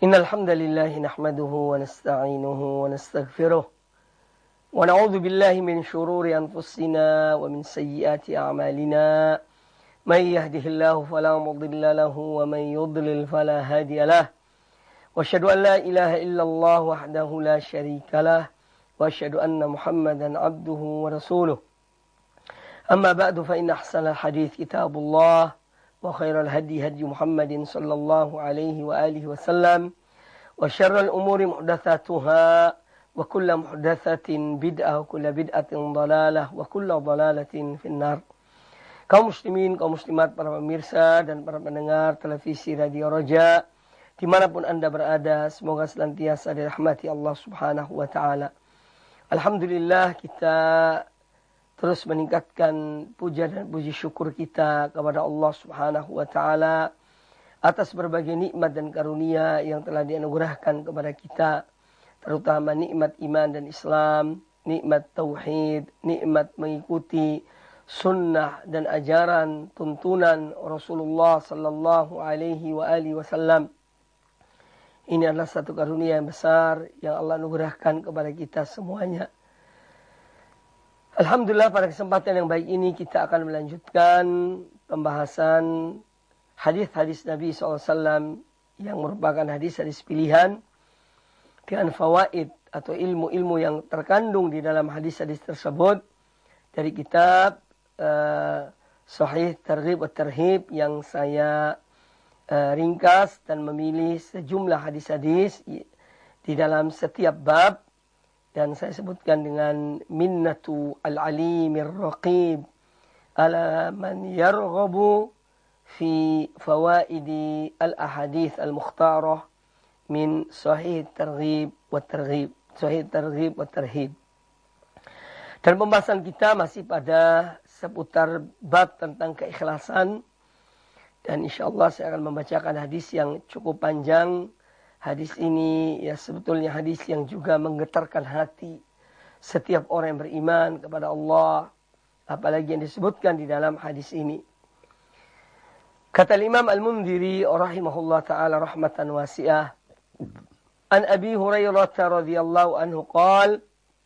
إن الحمد لله نحمده ونستعينه ونستغفره ونعوذ بالله من شرور أنفسنا ومن سيئات أعمالنا من يهده الله فلا مضل له ومن يضلل فلا هادي له وأشهد أن لا إله إلا الله وحده لا شريك له وأشهد أن محمدا عبده ورسوله أما بعد فإن أحسن الحديث كتاب الله وخير الهدي هدي محمد صلى الله عليه وآله وسلم وشر الأمور محدثاتها وكل محدثة بدعة وكل بدعة ضلالة وكل ضلالة في النار. Kaum muslimin, kaum muslimat, para pemirsa dan para pendengar televisi Radio Roja dimanapun Anda berada, semoga senantiasa dirahmati Allah Subhanahu wa Ta'ala. Alhamdulillah, kita terus meningkatkan puja dan puji syukur kita kepada Allah Subhanahu wa Ta'ala atas berbagai nikmat dan karunia yang telah dianugerahkan kepada kita, terutama nikmat iman dan Islam, nikmat tauhid, nikmat mengikuti sunnah dan ajaran tuntunan Rasulullah sallallahu alaihi wa alihi wasallam. Ini adalah satu karunia yang besar yang Allah anugerahkan kepada kita semuanya. Alhamdulillah, pada kesempatan yang baik ini kita akan melanjutkan pembahasan hadis-hadis Nabi SAW yang merupakan hadis-hadis pilihan dengan fawaid atau ilmu-ilmu yang terkandung di dalam hadis-hadis tersebut dari kitab Sahih Targhib wa Tarhib yang saya ringkas dan memilih sejumlah hadis-hadis di dalam setiap bab. Dan saya sebutkan dengan minnatu al-alimir raqib ala man yarghabu fi fawaidi al-ahadith al-mukhtarah min sahih targhib wa targhib. Sahih targhib wa tarhib. Dan pembahasan kita masih pada seputar bab tentang keikhlasan. Dan insyaAllah saya akan membacakan hadis yang cukup panjang. Hadis ini ya sebetulnya hadis yang juga menggetarkan hati setiap orang yang beriman kepada Allah. Apalagi yang disebutkan di dalam hadis ini. Kata Imam Al-Mundhiri rahimahullah ta'ala rahmatan wasi'ah. An Abi Hurairah radhiyallahu anhu qala,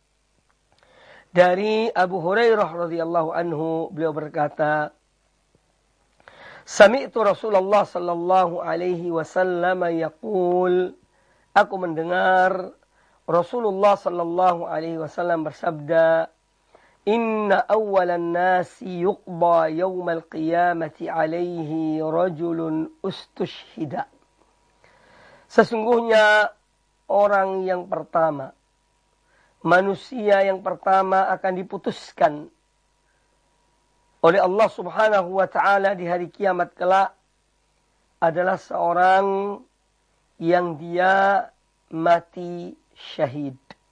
dari Abu Hurairah radhiyallahu anhu beliau berkata, Sami'tu Rasulullah sallallahu alaihi wasallam yaqul, aku mendengar Rasulullah sallallahu alaihi wasallam bersabda, Inna awwalan nasi yuqba yawmal qiyamati alaihi rajulun ustushhida. Sesungguhnya orang yang pertama, manusia yang pertama akan diputuskan oleh Allah Subhanahu wa Ta'ala di hari kiamat kelak adalah seorang yang dia mati syahid.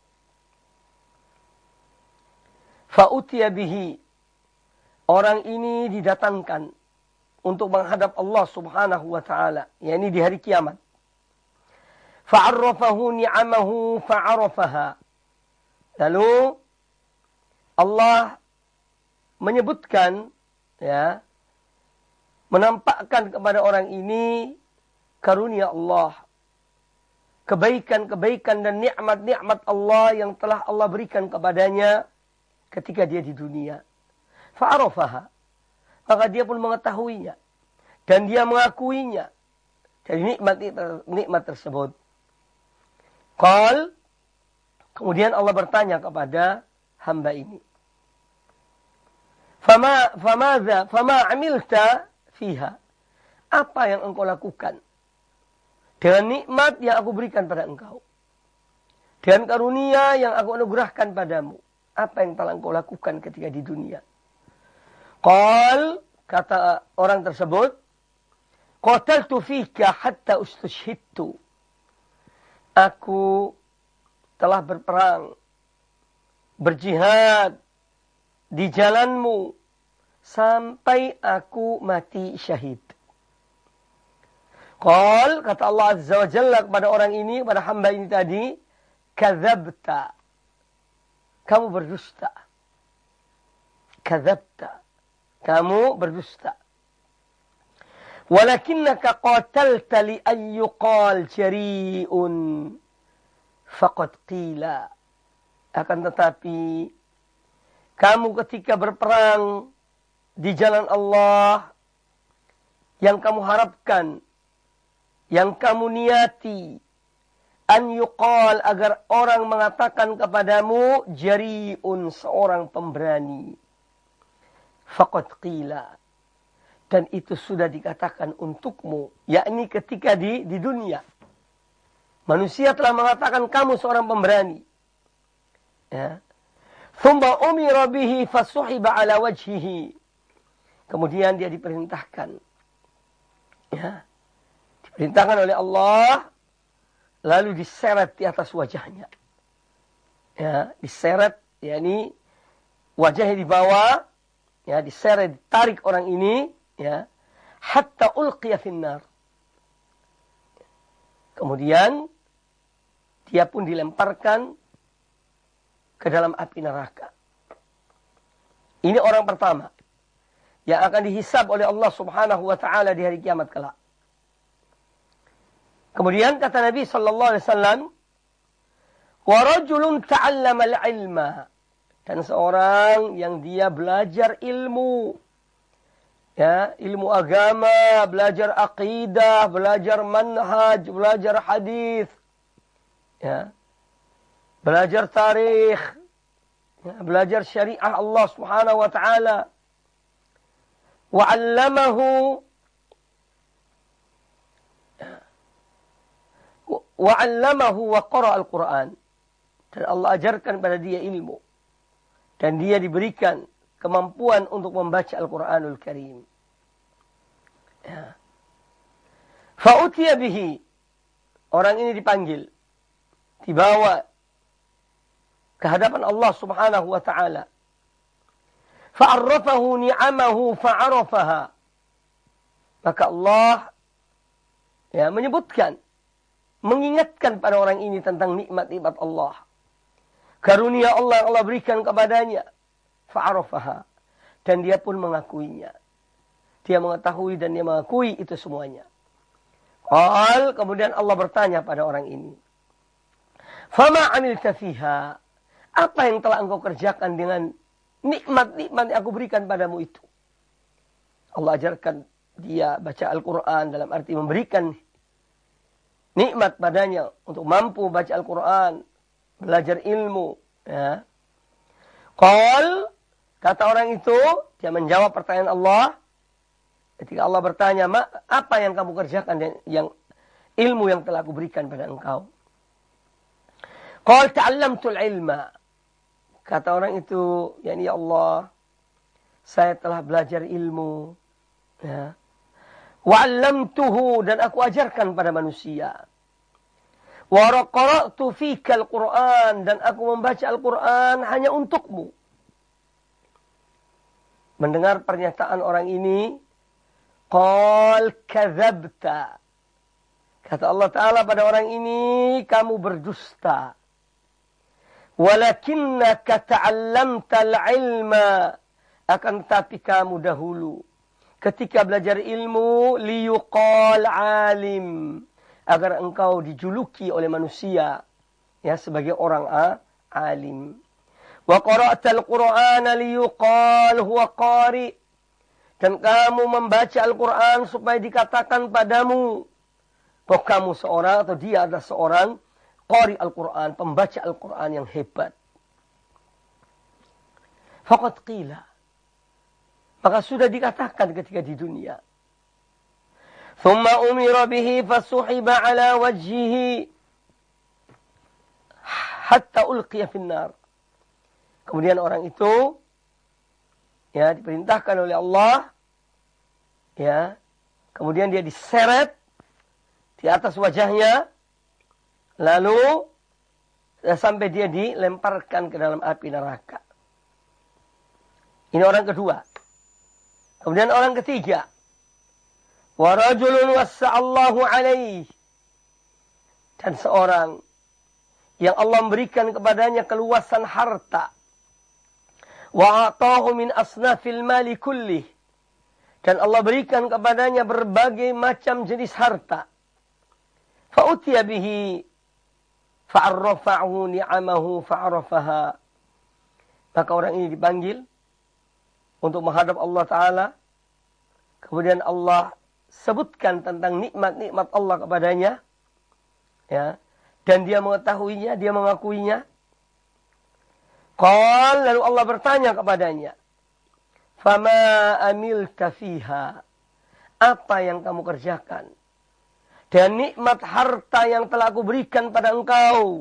Fa'utiya bihi, orang ini didatangkan untuk menghadap Allah Subhanahu wa Ta'ala, yakni di hari kiamat. Fa'arrafahu ni'amahu fa'arafaha. Lalu Allah menyebutkan, ya, menampakkan kepada orang ini karunia Allah, kebaikan-kebaikan dan nikmat-nikmat Allah yang telah Allah berikan kepadanya ketika dia di dunia. Fa'arafaha, maka dia pun mengetahuinya dan dia mengakuinya dari nikmat tersebut. Qal, kemudian Allah bertanya kepada hamba ini, Fama amilta fiha. Apa yang engkau lakukan dengan nikmat yang aku berikan pada engkau, dengan karunia yang aku anugerahkan padamu? Apa yang telah engkau lakukan ketika di dunia? Qal, kata orang tersebut, Qataltu fika hatta ustushhidtu. Aku telah berperang, berjihad di jalanmu sampai aku mati syahid. Qal, kata Allah Azza wa Jalla kepada orang ini, pada hamba ini tadi, kadzabta, kamu berdusta. Kadzabta, kamu berdusta. Walakinnaka qatalta li an yuqal jari'un faqad qila. Akan tetapi kamu ketika berperang di jalan Allah, yang kamu harapkan, yang kamu niati, an yuqal, agar orang mengatakan kepadamu, jari'un, seorang pemberani. Faqad qila. Dan itu sudah dikatakan untukmu, yakni ketika di dunia. Manusia telah mengatakan kamu seorang pemberani. Ya. Thumma umira bihi fasuhiba ala wajhihi. Kemudian dia diperintahkan. Ya. Diperintahkan oleh Allah, lalu diseret di atas wajahnya. Ya, diseret, yakni wajahnya di bawah, ya, diseret, ditarik orang ini, ya, hatta ulqiya finnar. Kemudian dia pun dilemparkan ke dalam api neraka. Ini orang pertama yang akan dihisab oleh Allah Subhanahu wa taala di hari kiamat kelak. Kemudian kata Nabi sallallahu alaihi wasallam, wa rajulun ta'allama al-ilma, dan seorang yang dia belajar ilmu. Ya, ilmu agama, belajar akidah, belajar manhaj, belajar hadis. Ya. Belajar tarikh, ya, belajar syariah Allah Subhanahu wa taala. Wa 'allamahu wa qara'a al-Qur'an. Dan Allah ajarkan pada dia ilmu. Dan dia diberikan kemampuan untuk membaca Al-Qur'anul Karim. Ya. Fa'utiya bihi. Orang ini dipanggil, dibawa ke hadapan Allah Subhanahu wa taala. Fa'arrafahu ni'amahu fa'arafaha. Maka Allah, ya, menyebutkan, mengingatkan pada orang ini tentang nikmat-nikmat Allah. Karunia Allah yang Allah berikan kepadanya. Fa'arafaha. Dan dia pun mengakuinya. Dia mengetahui dan dia mengakui itu semuanya. Kemudian Allah bertanya pada orang ini, Fama amilta fiha. Apa yang telah engkau kerjakan dengan nikmat-nikmat yang aku berikan padamu itu? Allah ajarkan dia baca Al-Quran, dalam arti memberikan nikmat padanya untuk mampu baca Al-Quran, belajar ilmu. Ya. Kata orang itu, dia menjawab pertanyaan Allah. Ketika Allah bertanya, apa yang kamu kerjakan, yang ilmu yang telah aku berikan pada engkau? Ta'allamtul ilma. Kata orang itu, ya Allah, saya telah belajar ilmu. Ya. Wa'allamtuhu, dan aku ajarkan pada manusia. Wa qara'tu fika al-Qur'an, dan aku membaca Al-Qur'an hanya untukmu. Mendengar pernyataan orang ini, kadzabta. Kata Allah Ta'ala pada orang ini, kamu berdusta. Walakinnaka ta'allamtal ilma. Akan tetapi kamu dahulu, ketika belajar ilmu, liyuqal alim. Agar engkau dijuluki oleh manusia, ya, sebagai orang alim. Wa qara'tal Qur'ana liyuqal huwa qari. Dan kamu membaca Al-Quran supaya dikatakan padamu bahwa kamu seorang, atau dia adalah seorang qari Al-Quran, pembaca Al-Quran yang hebat. Faqad qila. Maka sudah dikatakan ketika di dunia. Thumma umira bihi fasuhiba ala wajhihi hatta ulqiya finnar. Kemudian orang itu, ya, diperintahkan oleh Allah, ya, kemudian dia diseret di atas wajahnya, lalu sampai dia dilemparkan ke dalam api neraka. Ini orang kedua. Kemudian orang ketiga, wa rajulun wassa'allahu alaihi, dan seorang yang Allah memberikan kepadanya keluasan harta. Wa atahu min asnafil mali kullih, Dan Allah berikan kepadanya berbagai macam jenis harta. Fa'utiya bihi fa'arrafa'hu ni'amahu fa'arafaha. Maka orang ini dipanggil untuk menghadap Allah Ta'ala. Kemudian Allah sebutkan tentang nikmat-nikmat Allah kepadanya. Ya. Dan dia mengetahuinya, dia mengakuinya. Lalu Allah bertanya kepadanya. Fama amilta fiha. Apa yang kamu kerjakan? Dan nikmat harta yang telah aku berikan pada engkau.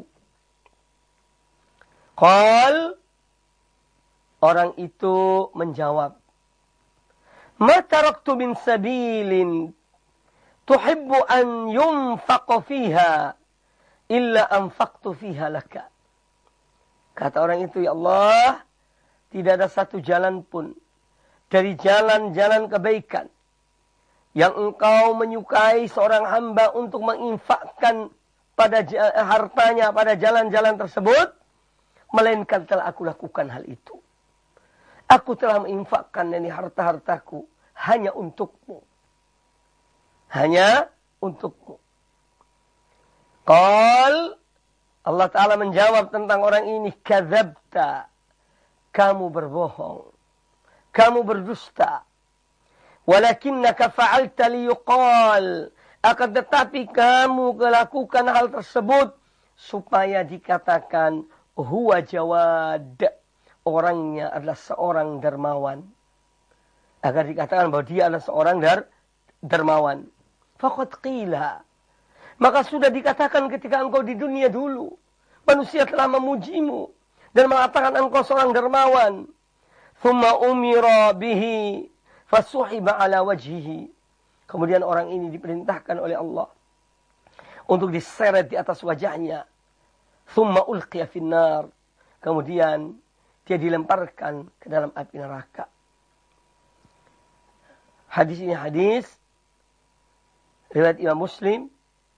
Orang itu menjawab. Ma taraktu min sabilin tuhibbu an yunfaqa fiha illa anfaqtu fiha laka. Kata orang itu, ya Allah, tidak ada satu jalan pun dari jalan-jalan kebaikan yang engkau menyukai seorang hamba untuk menginfakkan pada hartanya pada jalan-jalan tersebut, melainkan telah aku lakukan hal itu. Aku telah menginfakkan ini harta-hartaku hanya untukmu. Hanya untukmu. Allah Ta'ala menjawab tentang orang ini, kadzabta, kamu berbohong, kamu berdusta. Walakinnaka fa'alta liyuqal, akan tetapi kamu melakukan hal tersebut supaya dikatakan huwa jawad, orangnya adalah seorang dermawan. Agar dikatakan bahwa dia adalah seorang dermawan. Faqad qila, maka sudah dikatakan ketika engkau di dunia dulu, manusia telah memujimu dan mengatakan engkau seorang dermawan. Thumma umira bihi fasuhiba ala wajhihi. Kemudian orang ini diperintahkan oleh Allah untuk diseret di atas wajahnya. Thumma ulqiya finnar. Kemudian dia dilemparkan ke dalam api neraka. Hadis ini hadis riwayat Imam Muslim,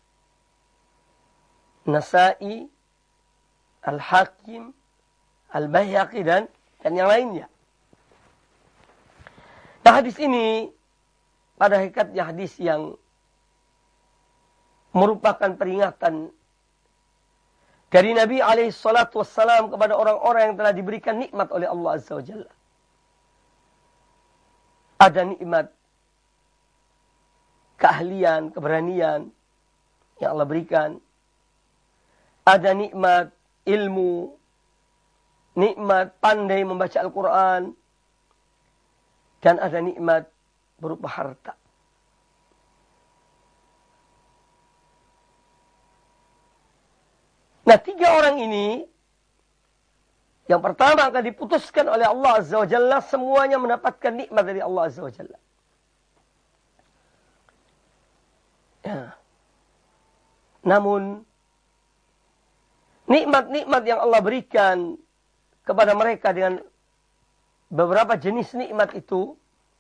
Nasa'i, Al-Hakim, Al-Baihaqi dan yang lainnya. Nah, hadis ini pada hakikatnya hadis yang merupakan peringatan dari Nabi SAW kepada orang-orang yang telah diberikan nikmat oleh Allah Azza wa Jalla. Ada nikmat keahlian, keberanian yang Allah berikan. Ada nikmat ilmu, nikmat pandai membaca Al-Quran, dan ada nikmat berupa harta. Nah, tiga orang ini, yang pertama akan diputuskan oleh Allah Azza wa Jalla, semuanya mendapatkan nikmat dari Allah Azza wa Jalla. Ya. Namun, nikmat-nikmat yang Allah berikan kepada mereka dengan beberapa jenis nikmat itu,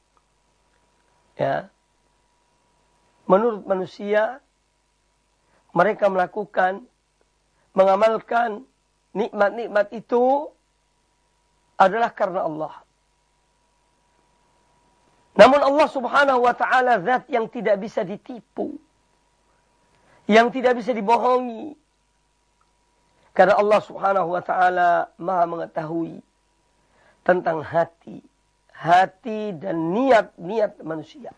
ya, menurut manusia, mereka mengamalkan nikmat-nikmat itu adalah karena Allah. Namun Allah Subhanahu wa Ta'ala zat yang tidak bisa ditipu, yang tidak bisa dibohongi. Karena Allah Subhanahu wa Ta'ala Maha mengetahui tentang hati dan niat-niat manusia.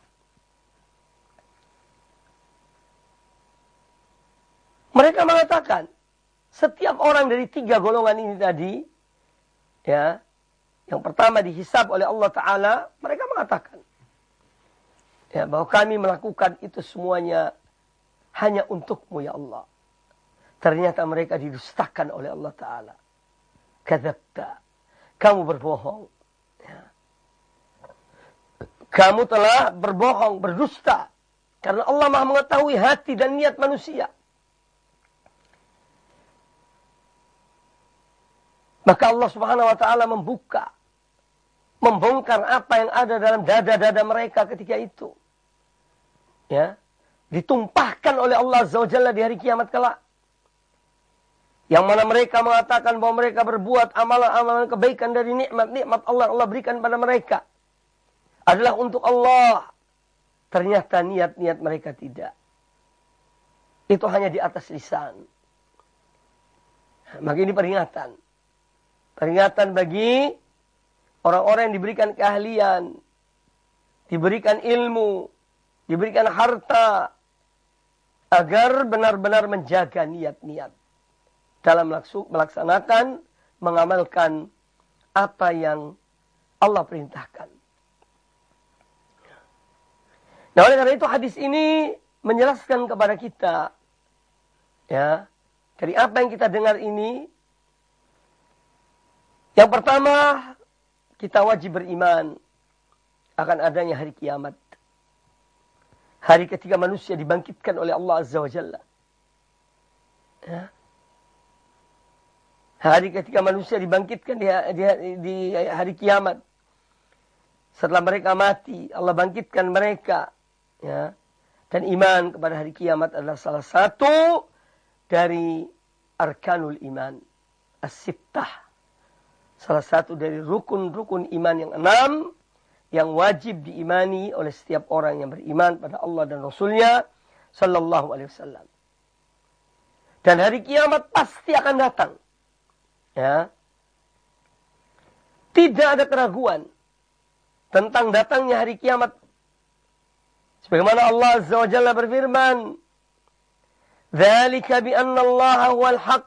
Mereka mengatakan, setiap orang dari tiga golongan ini tadi, ya, yang pertama dihisab oleh Allah Ta'ala, mereka mengatakan, ya, bahwa kami melakukan itu semuanya hanya untukmu ya Allah. Ternyata mereka didustakan oleh Allah Ta'ala. Kadzabta, kamu berbohong. Ya. Kamu telah berbohong, berdusta. Karena Allah Maha mengetahui hati dan niat manusia. Maka Allah Subhanahu wa Ta'ala membongkar apa yang ada dalam dada-dada mereka ketika itu. Ya, ditumpahkan oleh Allah Azza wa Jalla di hari kiamat kelak. Yang mana mereka mengatakan bahwa mereka berbuat amalan-amalan kebaikan dari nikmat-nikmat Allah berikan pada mereka. adalah untuk Allah. Ternyata niat-niat mereka tidak. Itu hanya di atas lisan. Maka ini peringatan. Peringatan bagi orang-orang yang diberikan keahlian, diberikan ilmu, diberikan harta, agar benar-benar menjaga niat-niat dalam melaksanakan, mengamalkan apa yang Allah perintahkan. Nah, oleh karena itu hadis ini menjelaskan kepada kita, ya, dari apa yang kita dengar ini, yang pertama, kita wajib beriman akan adanya hari kiamat. Hari ketika manusia dibangkitkan oleh Allah Azza wa Jalla. Ya. Hari ketika manusia dibangkitkan di hari kiamat. Setelah mereka mati, Allah bangkitkan mereka. Ya. Dan iman kepada hari kiamat adalah salah satu dari arkanul iman. As-sittah. Salah satu dari rukun-rukun iman yang 6. Yang wajib diimani oleh setiap orang yang beriman pada Allah dan Rasulnya sallallahu alaihi wasallam. Dan hari kiamat pasti akan datang. Ya. Tidak ada keraguan tentang datangnya hari kiamat. Sebagaimana Allah Azza wa Jalla berfirman, "Dzalika bi anna Allah huwal haqq."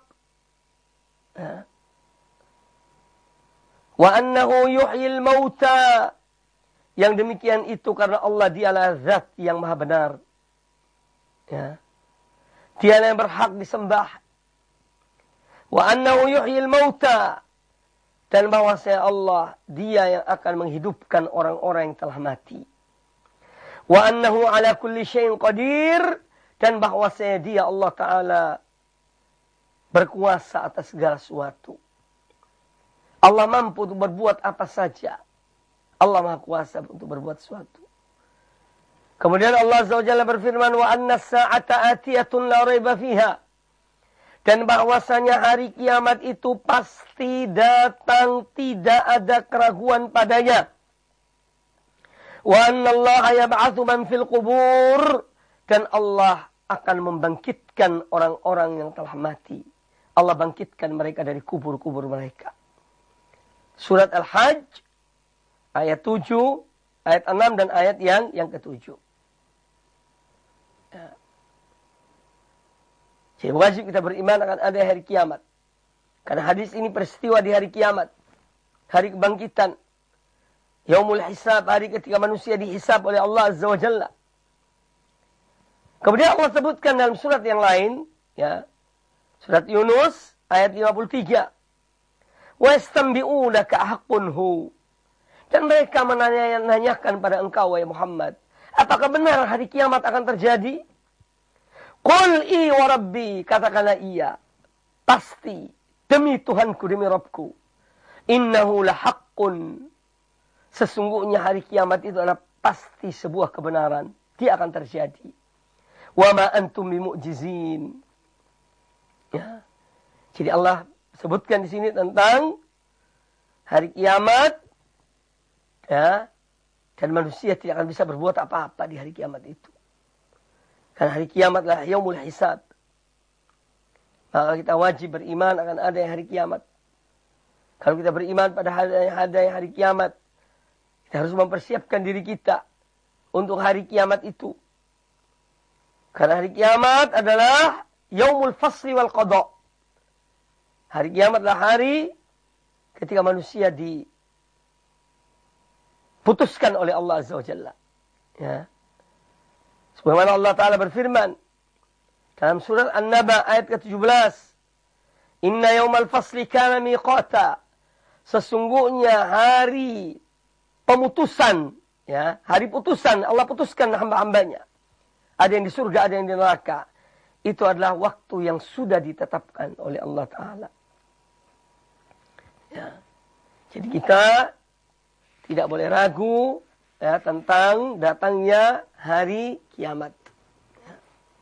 Wa annahu yuhyil mauta. Yang demikian itu karena Allah dialah zat yang maha benar. Ya. Dialah yang berhak disembah. Wa annahu yuhyil mauta. Dan bahwasanya Allah, dia yang akan menghidupkan orang-orang yang telah mati. Wa annahu ala kulli syai'in qadir. Dan bahwasanya dia Allah Ta'ala berkuasa atas segala sesuatu. Allah mampu untuk berbuat apa saja. Allah Maha Kuasa untuk berbuat sesuatu. Kemudian Allah Azza wa Jalla berfirman, wa anna as-sa'ata atiyatun la raiba fiha. Dan bahwasanya hari kiamat itu pasti datang, tidak ada keraguan padanya. Wa anna Allah yab'atsu man fil qubur. Dan Allah akan membangkitkan orang-orang yang telah mati. Allah bangkitkan mereka dari kubur-kubur mereka. Surat Al-Hajj ayat 7, ayat 6 dan ayat yang ke-7. Ya. Jadi wajib kita beriman akan ada hari kiamat. Karena hadis ini peristiwa di hari kiamat. Hari kebangkitan. Yaumul hisab, hari ketika manusia dihisab oleh Allah Azza wa Jalla. Kemudian Allah sebutkan dalam surat yang lain, ya, surat Yunus ayat 53. Wa yastanbi'unaka haqqun hu. Dan mereka menanyakan pada engkau, wahai Muhammad, apakah benar hari kiamat akan terjadi? Qul i wa rabbi, katakanlah iya. Pasti, demi Tuhanku, demi Rabbku. Innahu lahaqqun. Sesungguhnya hari kiamat itu adalah pasti sebuah kebenaran. Dia akan terjadi. Wa ma antum bimu'jizin. Ya. Jadi Allah sebutkan di sini tentang hari kiamat. Ya, dan manusia tidak akan bisa berbuat apa-apa di hari kiamat itu. Karena hari kiamat adalah yaumul hisab. Maka kita wajib beriman akan ada hari kiamat. Kalau kita beriman pada hari kiamat, kita harus mempersiapkan diri kita untuk hari kiamat itu. Karena hari kiamat adalah yaumul fasli wal qada. Hari kiamat adalah hari ketika manusia putuskan oleh Allah Azza wa Jalla. Ya. Sebagaimana Allah Ta'ala berfirman dalam surat An-Naba ayat ke-17. Inna yawmal fasli kana miqata. Sesungguhnya hari pemutusan, ya, hari putusan, Allah putuskan hamba-hambanya. Ada yang di surga, ada yang di neraka. Itu adalah waktu yang sudah ditetapkan oleh Allah Ta'ala. Ya. Jadi kita tidak boleh ragu, ya, tentang datangnya hari kiamat. Ya.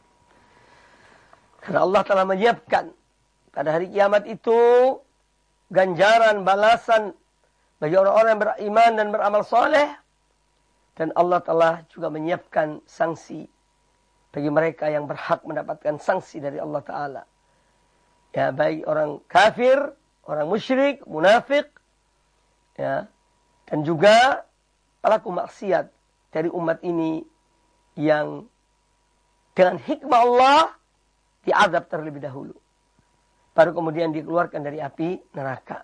Karena Allah telah menyiapkan pada hari kiamat itu ganjaran, balasan bagi orang-orang yang beriman dan beramal soleh Dan Allah telah juga menyiapkan sanksi bagi mereka yang berhak mendapatkan sanksi dari Allah Ta'ala. Ya, baik orang kafir, orang musyrik, munafik, ya, dan juga pelaku maksiat dari umat ini yang dengan hikmah Allah diazab terlebih dahulu. Baru kemudian dikeluarkan dari api neraka.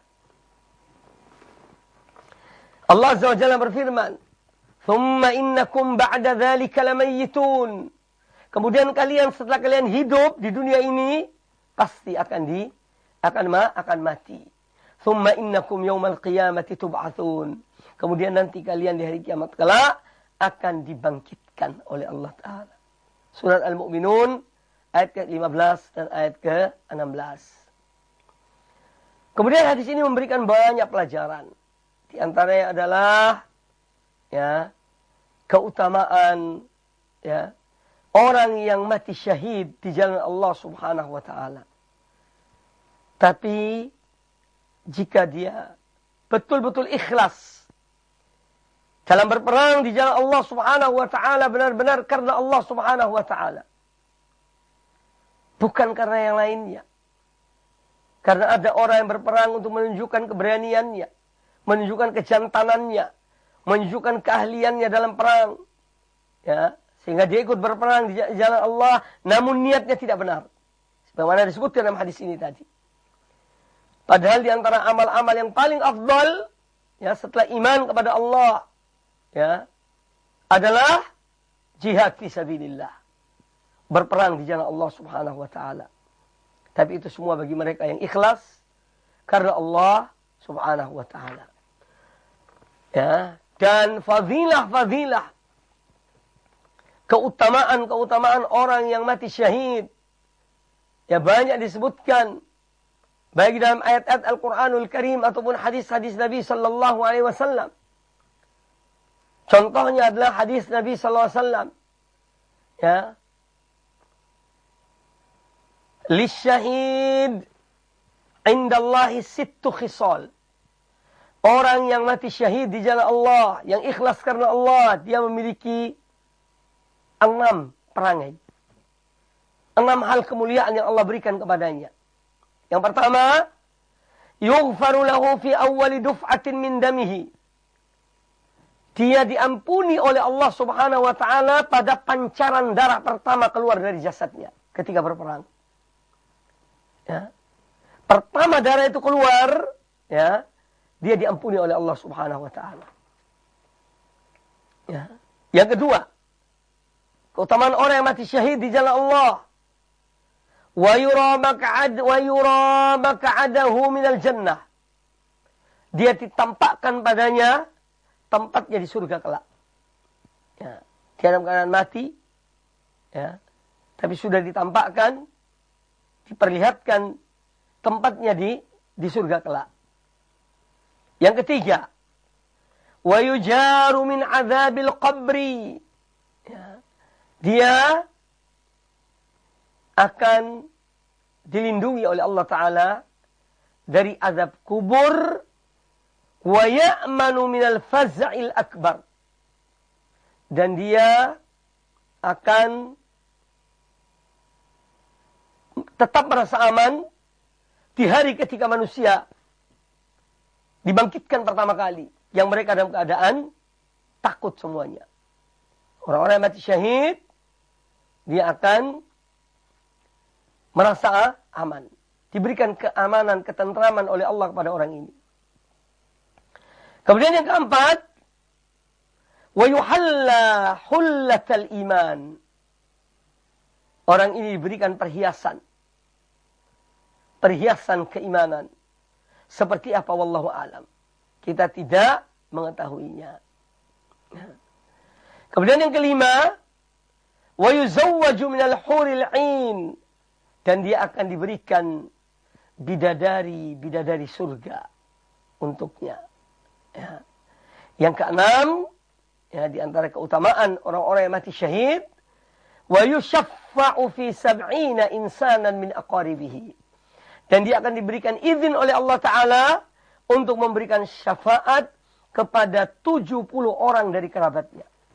Allah Azza wa Jalla berfirman, "Tsumma innakum ba'da dzalika lamayyitun." Kemudian kalian setelah kalian hidup di dunia ini pasti akan mati. "Tsumma innakum yaumal qiyamati tub'atsun." Kemudian nanti kalian di hari kiamat kelak akan dibangkitkan oleh Allah Ta'ala. Surat Al-Mu'minun ayat ke-15 dan ayat ke-16. Kemudian hadis ini memberikan banyak pelajaran. Di antaranya adalah ya, keutamaan ya, orang yang mati syahid di jalan Allah Subhanahu wa Ta'ala. Tapi jika dia betul-betul ikhlas dalam berperang di jalan Allah Subhanahu wa Ta'ala, benar-benar karena Allah Subhanahu wa Ta'ala, bukan karena yang lainnya. Karena ada orang yang berperang untuk menunjukkan keberaniannya, menunjukkan kejantanannya, menunjukkan keahliannya dalam perang. Ya, sehingga dia ikut berperang di jalan Allah, namun niatnya tidak benar. Sebagaimana disebutkan dalam hadis ini tadi. Padahal di antara amal-amal yang paling afdal, ya, setelah iman kepada Allah, ya, adalah jihad fi sabilillah. Berperang di jalan Allah Subhanahu wa Ta'ala. Tapi itu semua bagi mereka yang ikhlas karena Allah Subhanahu wa Ta'ala. Ya, dan fadilah-fadilah, keutamaan orang yang mati syahid, ya, banyak disebutkan baik dalam ayat-ayat Al-Qur'anul Karim ataupun hadis-hadis Nabi sallallahu alaihi wasallam. Contohnya adalah hadis Nabi sallallahu alaihi wasallam, ya, lisyahid indallahi sittu khisal. Orang yang mati syahid di jalan Allah, yang ikhlas karena Allah, dia memiliki 6 perangai. 6 hal kemuliaan yang Allah berikan kepadanya. Yang pertama, yughfaru lahu fi awwali duf'atin min damihi. Dia diampuni oleh Allah Subhanahu wa Ta'ala pada pancaran darah pertama keluar dari jasadnya ketika berperang. Ya. Pertama darah itu keluar, ya, dia diampuni oleh Allah Subhanahu wa Ta'ala. Ya. Yang kedua, keutamaan orang yang mati syahid di jalan Allah. Wa yura maq'adahu minal jannah. Dia ditampakkan padanya tempatnya di surga kelak. Ya. Dia dalam keadaan mati, ya, tapi sudah ditampakkan, diperlihatkan tempatnya di surga kelak. Yang ketiga, wa yujaru min adzabil qabri. Ya. Dia akan dilindungi oleh Allah Ta'ala dari azab kubur, wa ya'manu minal faz'il akbar. Dan dia akan tetap merasa aman di hari ketika manusia dibangkitkan pertama kali, yang mereka dalam keadaan takut semuanya. Orang-orang yang mati syahid, dia akan merasa aman. Diberikan keamanan, ketentraman oleh Allah kepada orang ini. Kemudian yang keempat, wa yuhalla hullatal iman. Orang ini diberikan perhiasan keimanan. Seperti apa wallahu alam. Kita tidak mengetahuinya. Kemudian yang kelima, wa yuzawwaju minal huril 'ain. Dan dia akan diberikan bidadari surga untuknya. Ya. Yang keenam, ya, di antara keutamaan orang-orang yang mati syahid, wa yushaffa'u fi 70 insanan min aqaribihi. Dan dia akan diberikan izin oleh Allah Ta'ala untuk memberikan syafaat kepada 70 orang dari kerabatnya.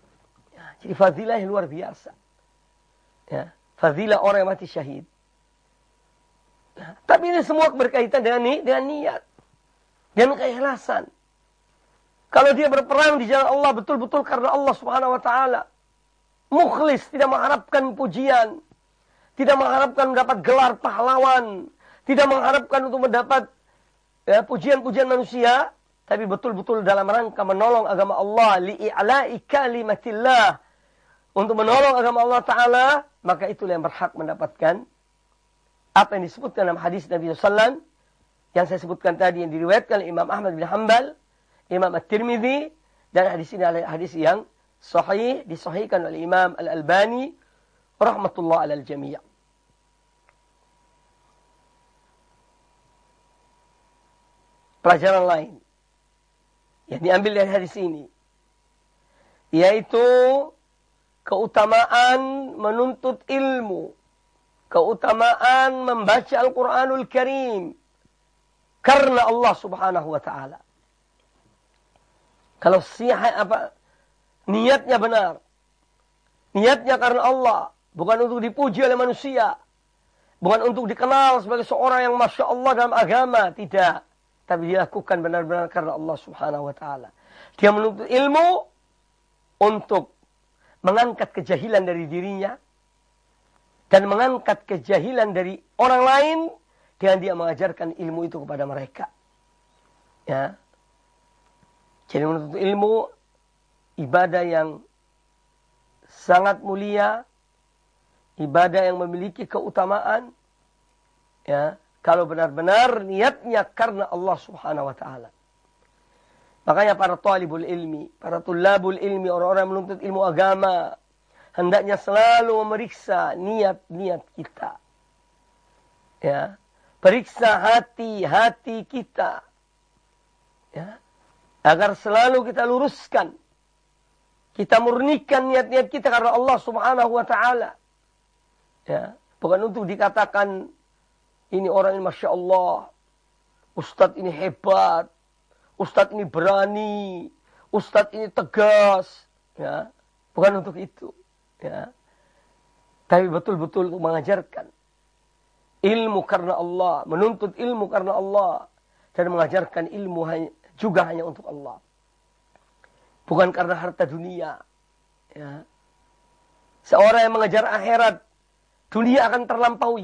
Jadi fadilah yang luar biasa. Ya, fadilah orang yang mati syahid. Nah, tapi ini semua berkaitan dengan niat. Dan keikhlasan. Kalau dia berperang di jalan Allah betul-betul karena Allah Subhanahu wa taala. Mukhlis, tidak mengharapkan pujian, tidak mengharapkan mendapat gelar pahlawan, tidak mengharapkan untuk mendapat pujian-pujian manusia, tapi betul-betul dalam rangka menolong agama Allah, li'i'la'i kalimatillah, untuk menolong agama Allah Ta'ala, maka itulah yang berhak mendapatkan apa yang disebutkan dalam hadis Nabi SAW, yang saya sebutkan tadi, yang diriwayatkan oleh Imam Ahmad bin Hanbal, Imam At-Tirmidzi, dan hadis ini adalah hadis yang sahih, disahihkan oleh Imam Al-Albani, rahmatullah alal jami'. Pelajaran lain yang diambil dari hadis ini, yaitu keutamaan menuntut ilmu, keutamaan membaca Al-Quranul Karim karena Allah Subhanahu wa taala. Kalau niatnya benar, niatnya karena Allah, bukan untuk dipuji oleh manusia, bukan untuk dikenal sebagai seorang yang masya Allah dalam agama, tidak. Tapi dia lakukan benar-benar karena Allah Subhanahu wa taala. Dia menuntut ilmu untuk mengangkat kejahilan dari dirinya dan mengangkat kejahilan dari orang lain dengan dia mengajarkan ilmu itu kepada mereka. Ya. Jadi menuntut ilmu ibadah yang sangat mulia, ibadah yang memiliki keutamaan, ya, kalau benar-benar niatnya karena Allah Subhanahu wa taala. Makanya para talibul ilmi, para tulabul ilmi, orang-orang yang menuntut ilmu agama, hendaknya selalu memeriksa niat-niat kita. Ya, periksa hati-hati kita. Ya, agar selalu kita luruskan. Kita murnikan niat-niat kita karena Allah Subhanahu wa taala. Ya, bukan untuk dikatakan ini orang ini masya Allah, ustadz ini hebat, ustadz ini berani, ustadz ini tegas, ya, bukan untuk itu, ya. Tapi betul-betul untuk mengajarkan ilmu karena Allah, menuntut ilmu karena Allah, dan mengajarkan ilmu juga hanya untuk Allah, bukan karena harta dunia. Ya. Seorang yang mengejar akhirat, dunia akan terlampaui.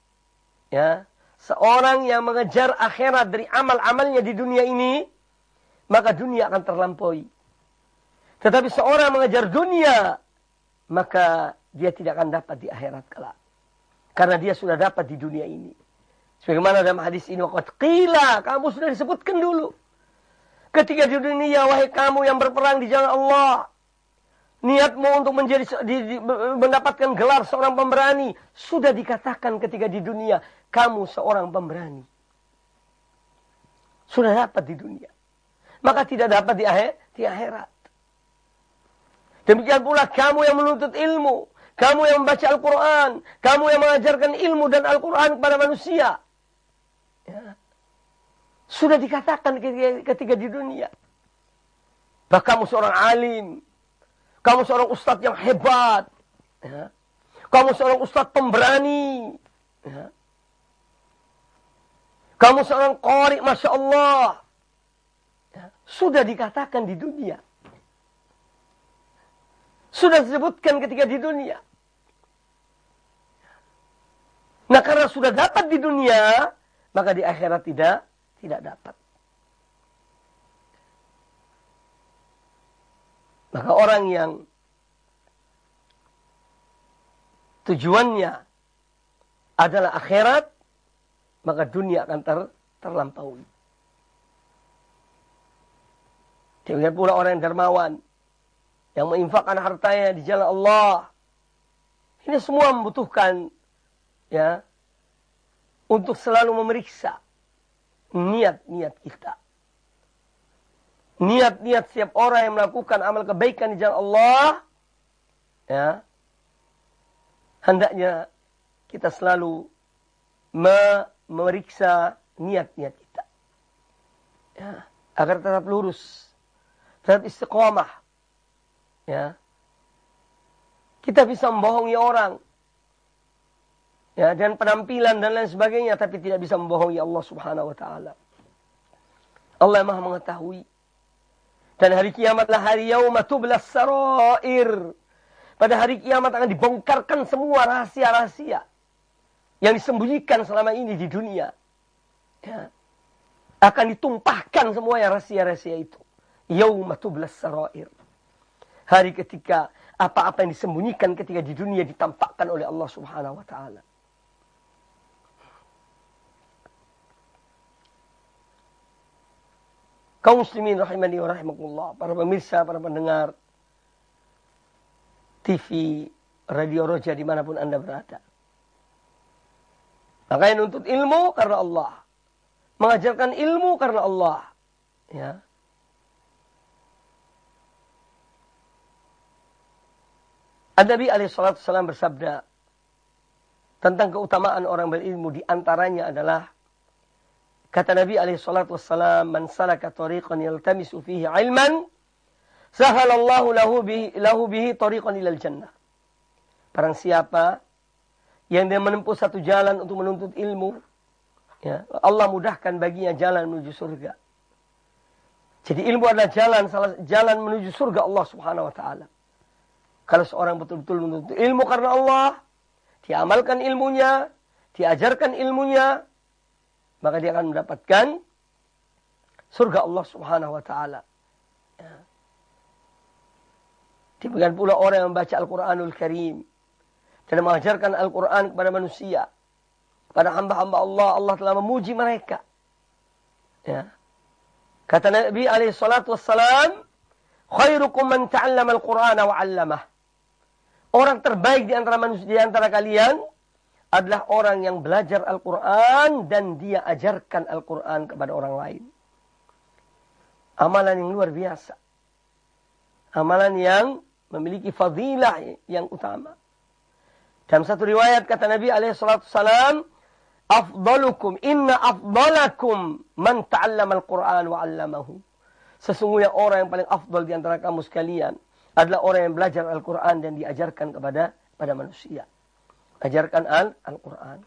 Ya, seorang yang mengejar akhirat dari amal-amalnya di dunia ini, maka dunia akan terlampaui. Tetapi seorang mengejar dunia, maka dia tidak akan dapat di akhirat kelak. Karena dia sudah dapat di dunia ini. Sebagaimana dalam hadis ini, waqad qila, kamu sudah disebutkan dulu. Ketika di dunia, wahai kamu yang berperang di jalan Allah, niatmu untuk mendapatkan gelar seorang pemberani, sudah dikatakan ketika di dunia, kamu seorang pemberani. Sudah dapat di dunia. Maka tidak dapat di akhirat. Demikian pula kamu yang menuntut ilmu, kamu yang membaca Al-Quran, kamu yang mengajarkan ilmu dan Al-Quran kepada manusia. Ya. Sudah dikatakan ketika di dunia. Bahkan kamu seorang alim, kamu seorang ustadz yang hebat, ya. Kamu seorang ustadz pemberani, ya. Kamu seorang qari, masya Allah, ya. Sudah dikatakan di dunia, sudah disebutkan ketika di dunia. Nah, karena sudah dapat di dunia, maka di akhirat tidak dapat. Maka orang yang tujuannya adalah akhirat, maka dunia akan terlampaui. Demikian pula orang yang dermawan, yang menginfakkan hartanya di jalan Allah. Ini semua membutuhkan, ya, untuk selalu memeriksa niat-niat kita. Niat-niat setiap orang yang melakukan amal kebaikan di jalan Allah, ya, hendaknya kita selalu memeriksa niat-niat kita, ya, agar tetap lurus, tetap istiqomah, ya. Kita bisa membohongi orang. Ya, dan penampilan dan lain sebagainya. Tapi tidak bisa membohongi Allah subhanahu wa ta'ala. Allah yang maha mengetahui. Dan hari kiamatlah hari yauma tublas sarair. Pada hari kiamat akan dibongkarkan semua rahasia-rahasia yang disembunyikan selama ini di dunia. Ya. Akan ditumpahkan semua yang rahasia-rahasia itu. Yauma tublas sarair. Hari ketika apa-apa yang disembunyikan ketika di dunia ditampakkan oleh Allah subhanahu wa ta'ala. Kaum muslimin rahimani wa rahimakumullah. Para pemirsa, para pendengar TV, Radio Roja dimanapun Anda berada. Makanya nuntut ilmu karena Allah. Mengajarkan ilmu karena Allah. Ya. An-Nabi SAW bersabda tentang keutamaan orang berilmu, di antaranya adalah kata Nabi SAW, "Man salaka tariqan yaltamisu fihi 'ilman, sahalallahu lahu bihi tariqan ilal jannah." Barang siapa yang dia menempuh satu jalan untuk menuntut ilmu, ya, Allah mudahkan baginya jalan menuju surga. Jadi ilmu adalah jalan menuju surga Allah Subhanahu wa taala. Kalau seorang betul-betul menuntut ilmu karena Allah, dia amalkan ilmunya, diajarkan ilmunya, maka dia akan mendapatkan surga Allah Subhanahu wa taala. Ya. Demikian pula orang yang membaca Al-Qur'anul Karim dan mengajarkan Al-Qur'an kepada manusia, kepada hamba-hamba Allah, Allah telah memuji mereka. Ya. Kata Nabi alaihi salatu wassalam, "Khairukum man ta'allama al-Qur'ana wa 'allamah." Orang terbaik di antara manusia, di antara kalian adalah orang yang belajar Al-Quran dan dia ajarkan Al-Quran kepada orang lain. Amalan yang luar biasa. Amalan yang memiliki fadilah yang utama. Dalam satu riwayat kata Nabi SAW, "Afdalukum, inna afdalakum man ta'allama Al-Quran wa 'allamahu." Sesungguhnya orang yang paling afdal di antara kamu sekalian adalah orang yang belajar Al-Quran dan diajarkan kepada manusia. Ajarkan Al-Quran.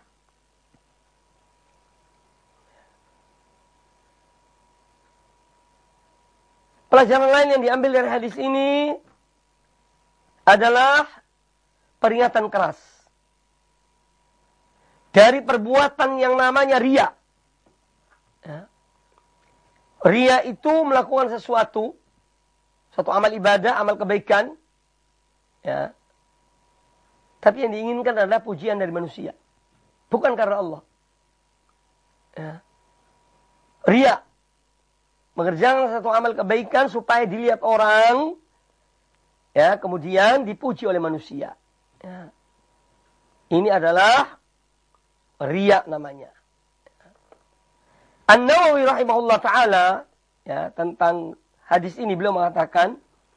Pelajaran lain yang diambil dari hadis ini adalah peringatan keras dari perbuatan yang namanya riya. Ya. Riya itu melakukan sesuatu amal ibadah, amal kebaikan, ya. Tapi yang diinginkan adalah pujian dari manusia, bukan karena Allah. Ya. Riya, mengerjakan satu amal kebaikan supaya dilihat orang, ya, kemudian dipuji oleh manusia. Ya. Ini adalah riya namanya. An-Nawawi rahimahullah taala, ya, tentang hadis ini beliau mengatakan,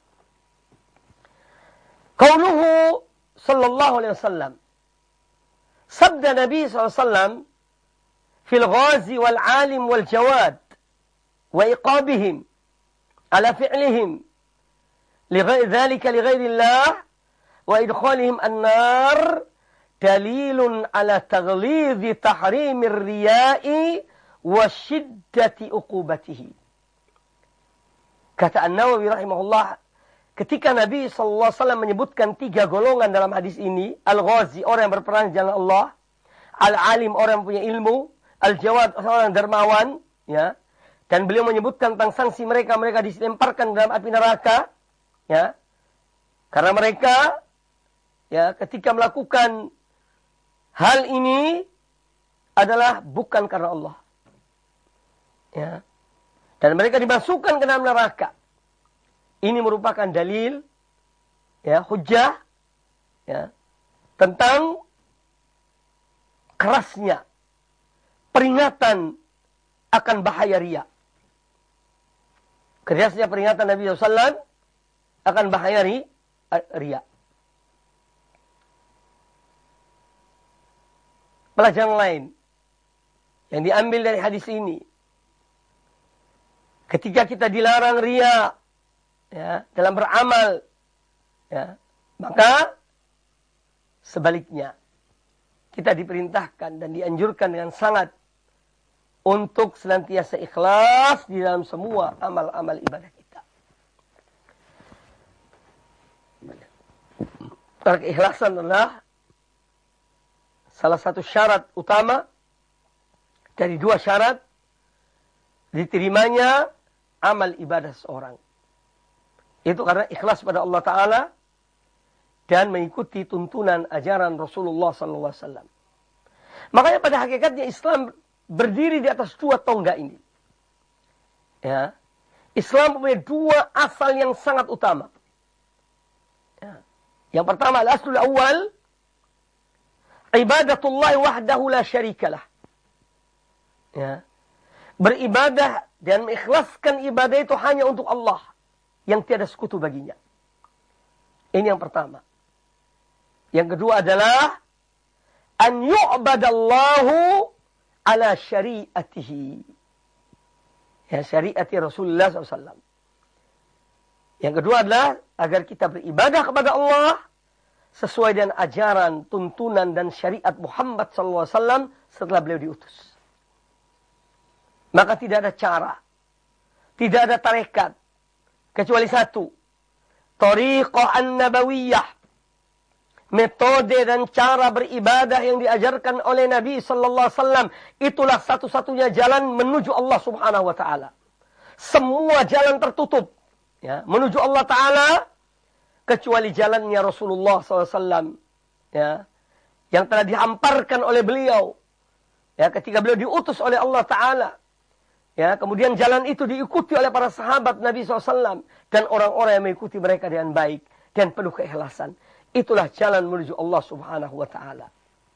qauluhu sallallahu alaihi wasallam, sabda Nabi SAW fil ghazi wal alim wal jawad wa iqabihim ala fi'lihim dhalika li ghairillah wa idkhalihim an-nar dalilun ala taghlidhi tahrimir riya'i wa shiddati uqubatihi. Kata An-Nawawi rahimahullah, ketika Nabi SAW menyebutkan 3 golongan dalam hadis ini, Al-Ghazi, orang yang berperang di jalan Allah, Al-Alim, orang yang punya ilmu, Al-Jawad, orang yang dermawan, ya, dan beliau menyebutkan tentang sanksi mereka dilemparkan dalam api neraka, ya, karena mereka, ya, ketika melakukan hal ini adalah bukan karena Allah, ya. Dan mereka dimasukkan ke dalam neraka. Ini merupakan dalil, ya, hujjah, ya, tentang kerasnya peringatan akan bahaya riya. Kerasnya peringatan Nabi SAW akan bahaya riya. Pelajaran lain yang diambil dari hadis ini, ketika kita dilarang riya, ya, dalam beramal, ya, maka Sebaliknya, kita diperintahkan dan dianjurkan dengan sangat untuk senantiasa ikhlas di dalam semua amal-amal ibadah kita. Karena keikhlasan adalah salah satu syarat utama dari dua syarat diterimanya amal ibadah seorang. Itu karena ikhlas pada Allah Ta'ala dan mengikuti tuntunan ajaran Rasulullah SAW. Makanya pada hakikatnya Islam berdiri di atas dua tonggak ini. Ya. Islam punya dua asal yang sangat utama. Ya. Yang pertama, al-aslul awal, ibadatullah wahdahu la syarikalah. Ya. Beribadah dan mengikhlaskan ibadah itu hanya untuk Allah yang tiada sekutu baginya. Ini yang pertama. Yang kedua adalah an yu'badallahu ala syariatihi. Ya, syariati Rasulullah SAW. Yang kedua adalah agar kita beribadah kepada Allah sesuai dengan ajaran, tuntunan dan syariat Muhammad SAW setelah beliau diutus. Maka tidak ada cara, tidak ada tarekat kecuali satu, thariqah an-nabawiyah. Metode dan cara beribadah yang diajarkan oleh Nabi sallallahu alaihi wasallam itulah satu-satunya jalan menuju Allah Subhanahu wa taala. Semua jalan tertutup ya, menuju Allah taala kecuali jalannya Rasulullah sallallahu alaihi wasallam ya, yang telah dihamparkan oleh beliau ya ketika beliau diutus oleh Allah taala. Ya, kemudian jalan itu diikuti oleh para sahabat Nabi SAW dan orang-orang yang mengikuti mereka dengan baik dan penuh keikhlasan. Itulah jalan menuju Allah Subhanahu wa taala.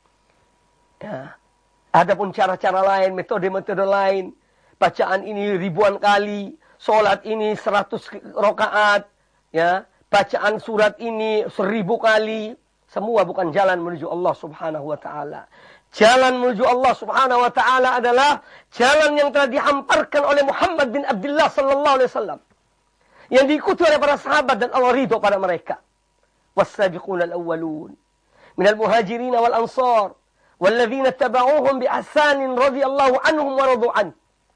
Ya. Adapun cara-cara lain, metode-metode lain, bacaan ini ribuan kali, salat ini 100 rakaat, ya, bacaan surat ini 1000 kali, semua bukan jalan menuju Allah Subhanahu wa taala. Jalan menuju Allah Subhanahu wa taala adalah jalan yang telah dihamparkan oleh Muhammad bin Abdullah sallallahu alaihi wasallam. Yang diikuti oleh para sahabat dan Allah ridho pada mereka. Was-sabiquna al-awwalun minal muhajirin wal ansar walladzina tabauhum bi ihsanin radhiyallahu anhum wa radu an.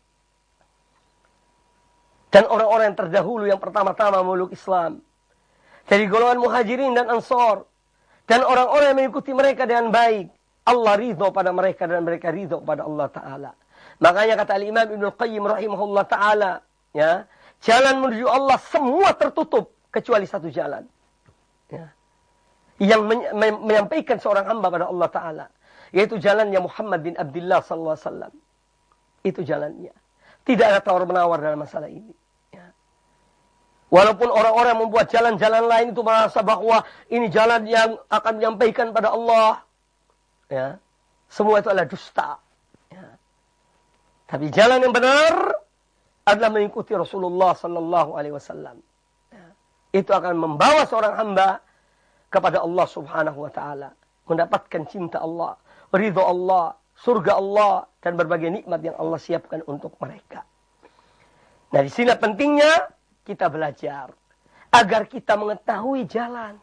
Dan orang-orang yang terdahulu yang pertama-tama memeluk Islam dari golongan muhajirin dan ansar dan orang-orang yang mengikuti mereka dengan baik. Allah ridho pada mereka dan mereka ridho pada Allah Ta'ala. Makanya kata Al-Imam Ibnul Qayyim rahimahullah Ta'ala, ya, jalan menuju Allah semua tertutup kecuali satu jalan. Ya, yang menyampaikan seorang hamba pada Allah Ta'ala. Yaitu jalannya Muhammad bin Abdullah sallallahu alaihi wasallam. Itu jalannya. Tidak ada tawar-menawar dalam masalah ini. Ya. Walaupun orang-orang membuat jalan-jalan lain itu merasa bahwa ini jalan yang akan menyampaikan pada Allah. Ya, semua itu adalah dusta. Ya. Tapi jalan yang benar adalah mengikuti Rasulullah Sallallahu Alaihi Wasallam. Ya. Itu akan membawa seorang hamba kepada Allah Subhanahu Wa Taala, mendapatkan cinta Allah, ridho Allah, surga Allah, dan berbagai nikmat yang Allah siapkan untuk mereka. Nah, di sini pentingnya kita belajar agar kita mengetahui jalan.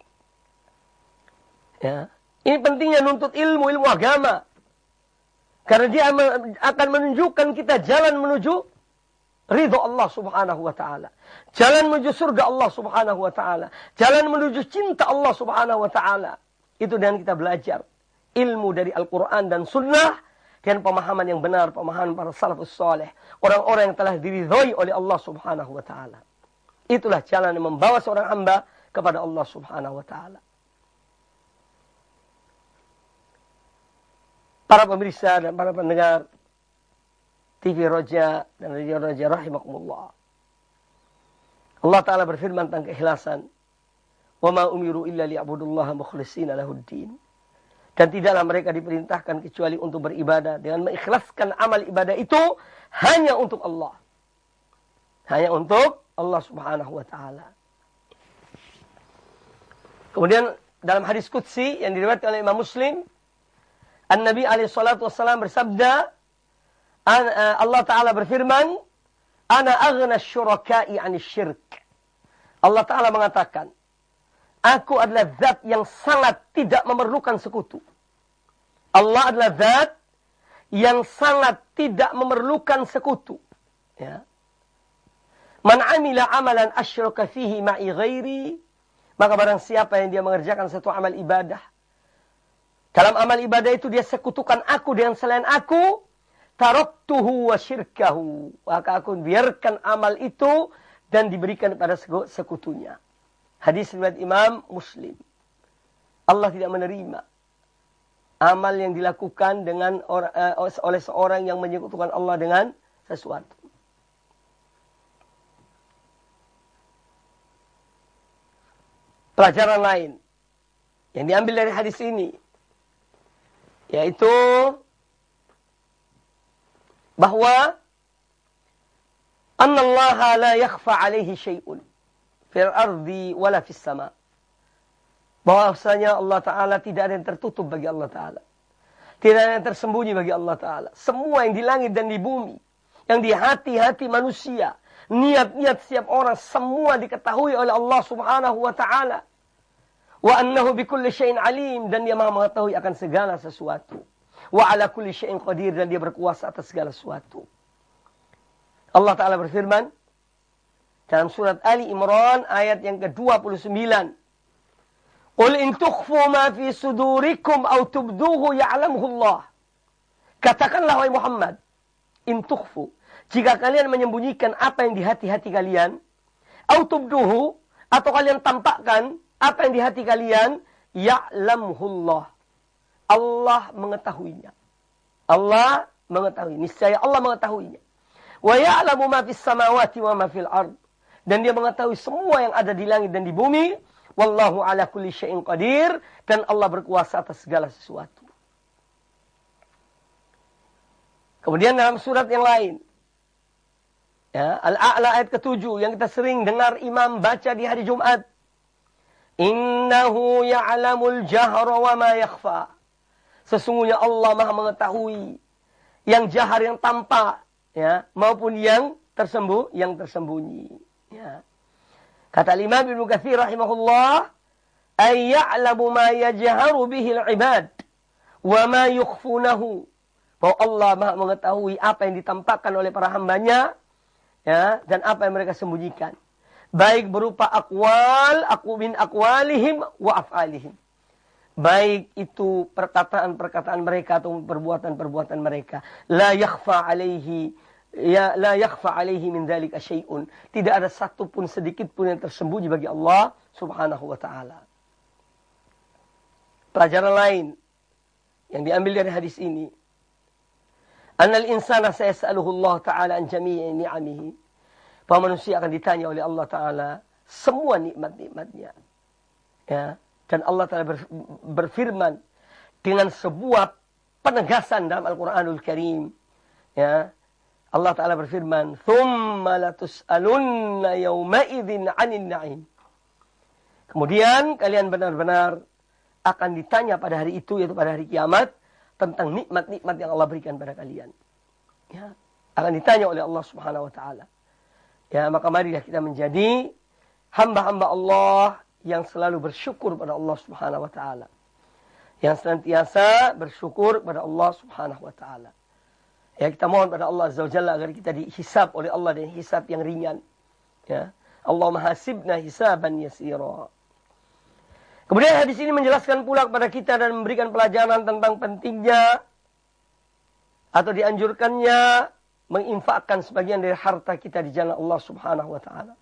Ya. Ini pentingnya nuntut ilmu agama. Karena dia akan menunjukkan kita jalan menuju ridho Allah Subhanahu wa taala. Jalan menuju surga Allah Subhanahu wa taala. Jalan menuju cinta Allah Subhanahu wa taala. Itu dengan kita belajar ilmu dari Al-Qur'an dan Sunnah dan pemahaman yang benar, pemahaman para salafus saleh, orang-orang yang telah diridhoi oleh Allah Subhanahu wa taala. Itulah jalan yang membawa seorang hamba kepada Allah Subhanahu wa taala. Para pemirsa dan para pendengar TV Roja dan Radio Roja rahimakumullah. Allah Ta'ala berfirman tentang keikhlasan. Wa ma umiru illa liya'budullaha mukhlishina lahuddin. Dan tidaklah mereka diperintahkan kecuali untuk beribadah dengan mengikhlaskan amal ibadah itu hanya untuk Allah. Hanya untuk Allah Subhanahu wa taala. Kemudian dalam hadis qudsi yang diriwayatkan oleh Imam Muslim, An-Nabi alaihi salatu wassalam bersabda, Allah Ta'ala berfirman, Ana aghna syuraka'i 'anil syirk. Allah Ta'ala mengatakan, Aku adalah zat yang sangat tidak memerlukan sekutu. Allah adalah zat yang sangat tidak memerlukan sekutu. Ya. Man amila amalan asyraka fihi ma'i ghairi, maka barang siapa yang dia mengerjakan satu amal ibadah, dalam amal ibadah itu dia sekutukan aku dengan selain aku, taraktuhu wa syirkahu, maka aku biarkan amal itu dan diberikan kepada sekutunya. Hadis riwayat Imam Muslim. Allah tidak menerima amal yang dilakukan dengan oleh seorang yang menyekutukan Allah dengan sesuatu. Pelajaran lain yang diambil dari hadis ini, yaitu bahwa annallaha la yakhfa alaihi syai'un fil ardi wala fis sama. Bahwasanya Allah Ta'ala tidak ada yang tertutup bagi Allah Ta'ala. Tidak ada yang tersembunyi bagi Allah Ta'ala. Semua yang di langit dan di bumi, yang di hati-hati manusia, niat-niat setiap orang, semua diketahui oleh Allah Subhanahu wa Ta'ala. Wa annahu bikulli syai'in alim, dan dia maha mengetahui akan segala sesuatu. Wa ala kulli syai'in qadir, dan dia berkuasa atas segala sesuatu. Allah Ta'ala berfirman dalam surat Ali Imran ayat yang ke-29. Qul in tukhfu ma fi sudurikum aw tubduhu ya'lamuhu Allah. Katakanlah wahai Muhammad, in tukhfu, jika kalian menyembunyikan apa yang di hati-hati kalian, aw tubduhu, atau kalian tampakkan apa yang di hati kalian, ya'lamuhu Allah. Allah mengetahuinya. Allah mengetahui. Niscaya Allah mengetahuinya. Wa ya'lamu ma fis samawati wa ma fil ard. Dan dia mengetahui semua yang ada di langit dan di bumi. Wallahu ala kulli syai'in qadir. Dan Allah berkuasa atas segala sesuatu. Kemudian dalam surat yang lain, ya, Al-A'la ayat ke-7 yang kita sering dengar imam baca di hari Jumat. Innahu ya'lamul jahra wa ma yakhfa. Sesungguhnya Allah Maha mengetahui yang jahar, yang tampak, ya, maupun yang tersembunyi, ya. Kata Imam Ibnu Katsir rahimahullah, ay ya'lamu ma yajharu bihi al-ibad wa ma yukhfunahu. Bahwa Allah Maha mengetahui apa yang ditampakkan oleh para hambanya, ya, dan apa yang mereka sembunyikan. Baik berupa aqwal, min aqwalihim wa af'alihim. Baik itu perkataan-perkataan mereka atau perbuatan-perbuatan mereka. La yakhfa alaihi min dzalika syai'un. Tidak ada satu pun sedikit pun yang tersembunyi bagi Allah Subhanahu wa taala. Pelajaran lain yang diambil dari hadis ini, annal insana sayas'aluhu Allah taala an jami'i ni'amihi. Bahwa manusia akan ditanya oleh Allah Ta'ala semua nikmat-nikmatnya. Ya. Dan Allah Ta'ala berfirman dengan sebuah penegasan dalam Al-Quranul Karim. Ya. Allah Ta'ala berfirman, ثُمَّ لَتُسْأَلُنَّ يَوْمَئِذٍ عَنِ النَّعِيمِ. Kemudian kalian benar-benar akan ditanya pada hari itu, yaitu pada hari kiamat, tentang nikmat-nikmat yang Allah berikan pada kalian. Ya. Akan ditanya oleh Allah Subhanahu Wa Ta'ala. Ya, maka marilah kita menjadi hamba-hamba Allah yang selalu bersyukur pada Allah Subhanahu wa taala. Yang senantiasa bersyukur pada Allah Subhanahu wa taala. Ya, kita mohon pada Allah Azza wa Jalla agar kita dihisab oleh Allah dengan hisab yang ringan. Ya. Allahumma hasibna hisaban yasira. Kemudian hadis ini menjelaskan pula kepada kita dan memberikan pelajaran tentang pentingnya atau dianjurkannya menginfakkan sebagian dari harta kita di jalan Allah Subhanahu wa taala.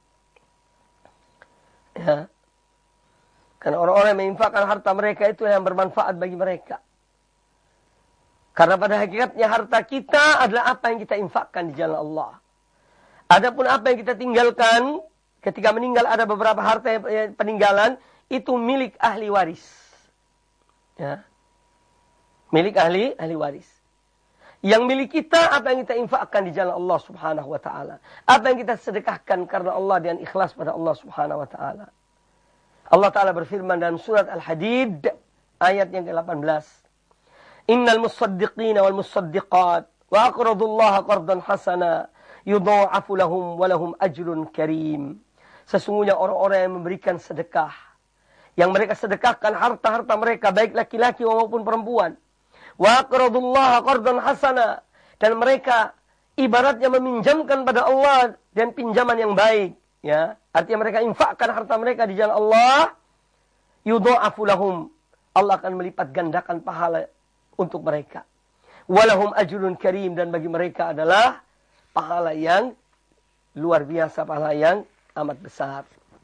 Ya. Karena orang-orang yang menginfakkan harta mereka itu yang bermanfaat bagi mereka. Karena pada hakikatnya harta kita adalah apa yang kita infakkan di jalan Allah. Adapun apa yang kita tinggalkan ketika meninggal, ada beberapa harta yang peninggalan itu milik ahli waris. Ya. Milik ahli waris. Yang milik kita, apa yang kita infakkan di jalan Allah Subhanahu wa taala. Apa yang kita sedekahkan karena Allah dan ikhlas pada Allah Subhanahu wa taala. Allah Ta'ala berfirman dalam surat Al-Hadid ayat yang ke-18. Innal musaddiqina wal musaddiqat wa aqradullaha qardan hasana yudha'afu lahum wa lahum ajrun karim. Sesungguhnya orang-orang yang memberikan sedekah, yang mereka sedekahkan harta-harta mereka, baik laki-laki maupun perempuan. Wa aqradullaha qardan hasana, dan mereka ibaratnya meminjamkan pada Allah dan pinjaman yang baik, ya. Artinya mereka infakkan harta mereka di jalan Allah, yudha'afu lahum, Allah akan melipat gandakan pahala untuk mereka. Walahum ajrun karim, dan bagi mereka adalah pahala yang luar biasa, pahala yang amat besar.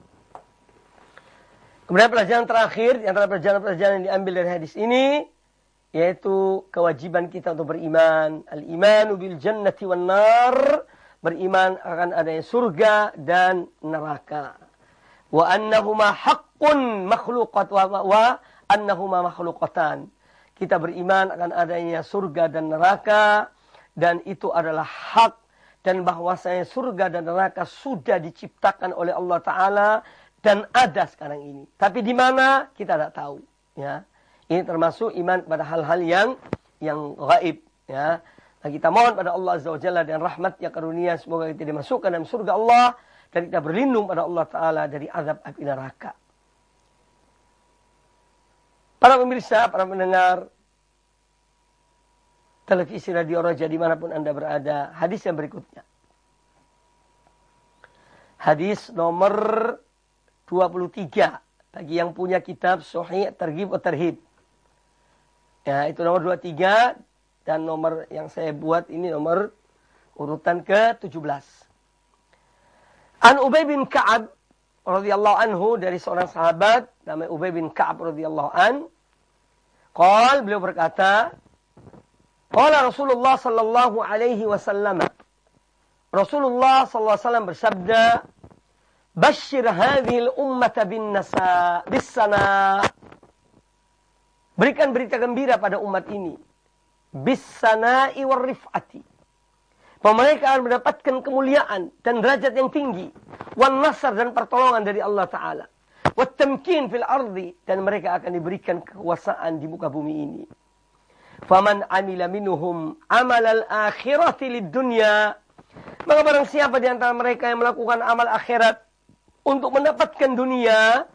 Kemudian pelajaran terakhir, di antara pelajaran-pelajaran yang diambil dari hadis ini, yaitu kewajiban kita untuk beriman. Al-imanu bil jannati wan nar, beriman akan adanya surga dan neraka. Wa annahuma haqqun makhluqat wa annahuma makhluqatan. Kita beriman akan adanya surga dan neraka, dan itu adalah hak, dan bahwasanya surga dan neraka sudah diciptakan oleh Allah Ta'ala dan ada sekarang ini. Tapi di mana kita tidak tahu. Ya, ini termasuk iman pada hal-hal yang gaib. Ya, nah, kita mohon pada Allah Azza wa Jalla dan rahmatnya karunia semoga kita dimasukkan dalam surga Allah, dan kita berlindung pada Allah Ta'ala dari azab api neraka. Para pemirsa, para pendengar televisi Radio Raja dimanapun Anda berada, hadis yang berikutnya. Hadis nomor 23. Bagi yang punya kitab Sahih Targhib wa Tarhib. Ya, itu nomor 23. Dan nomor yang saya buat ini nomor urutan ke-17. An Ubay bin Ka'ab radhiyallahu anhu, dari seorang sahabat namanya Ubay bin Ka'ab radhiyallahu an. Beliau berkata, qala Rasulullah sallallahu alaihi wasallam. Rasulullah sallallahu alaihi wasallam bersabda, "Basyir hadhil ummata bis-sana." Berikan berita gembira pada umat ini. Bis-sana'i war-rif'ati. Bahwa mereka akan mendapatkan kemuliaan dan derajat yang tinggi. Wan-nasr, dan pertolongan dari Allah Ta'ala. Wat-tamkin fil ardi, dan mereka akan diberikan kekuasaan di muka bumi ini. Faman amila minhum amalal akhirati lid-dunya. Maka barang siapa di antara mereka yang melakukan amal akhirat untuk mendapatkan dunia,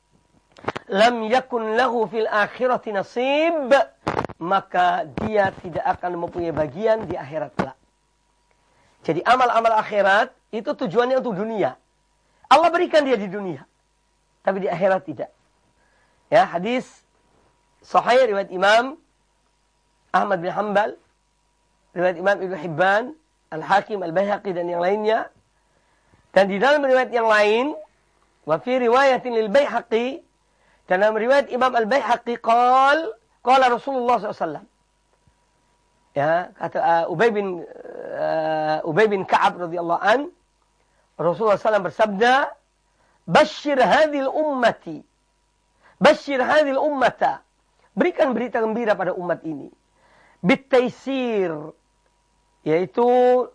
lam yakun lahu fil akhirati nasib, maka dia tidak akan mempunyai bagian di akhirat kelak. Jadi amal-amal akhirat itu tujuannya untuk dunia. Allah berikan dia di dunia, tapi di akhirat tidak. Ya, hadis sahih riwayat Imam Ahmad bin Hanbal, riwayat Imam Ibnu Hibban, Al-Hakim, Al-Baihaqi, dan yang lainnya. Dan di dalam riwayat yang lain, wa fi riwayatin lil Baihaqi, dan dalam riwayat Imam Al-Baihaqi, qala Rasulullah SAW. Ya, kata Ubay bin Ka'ab radhiyallahu an, Rasulullah SAW bersabda, "Basyir hadhil ummati." Basyir hadhil ummata. Berikan berita gembira pada umat ini. Bitaisir, yaitu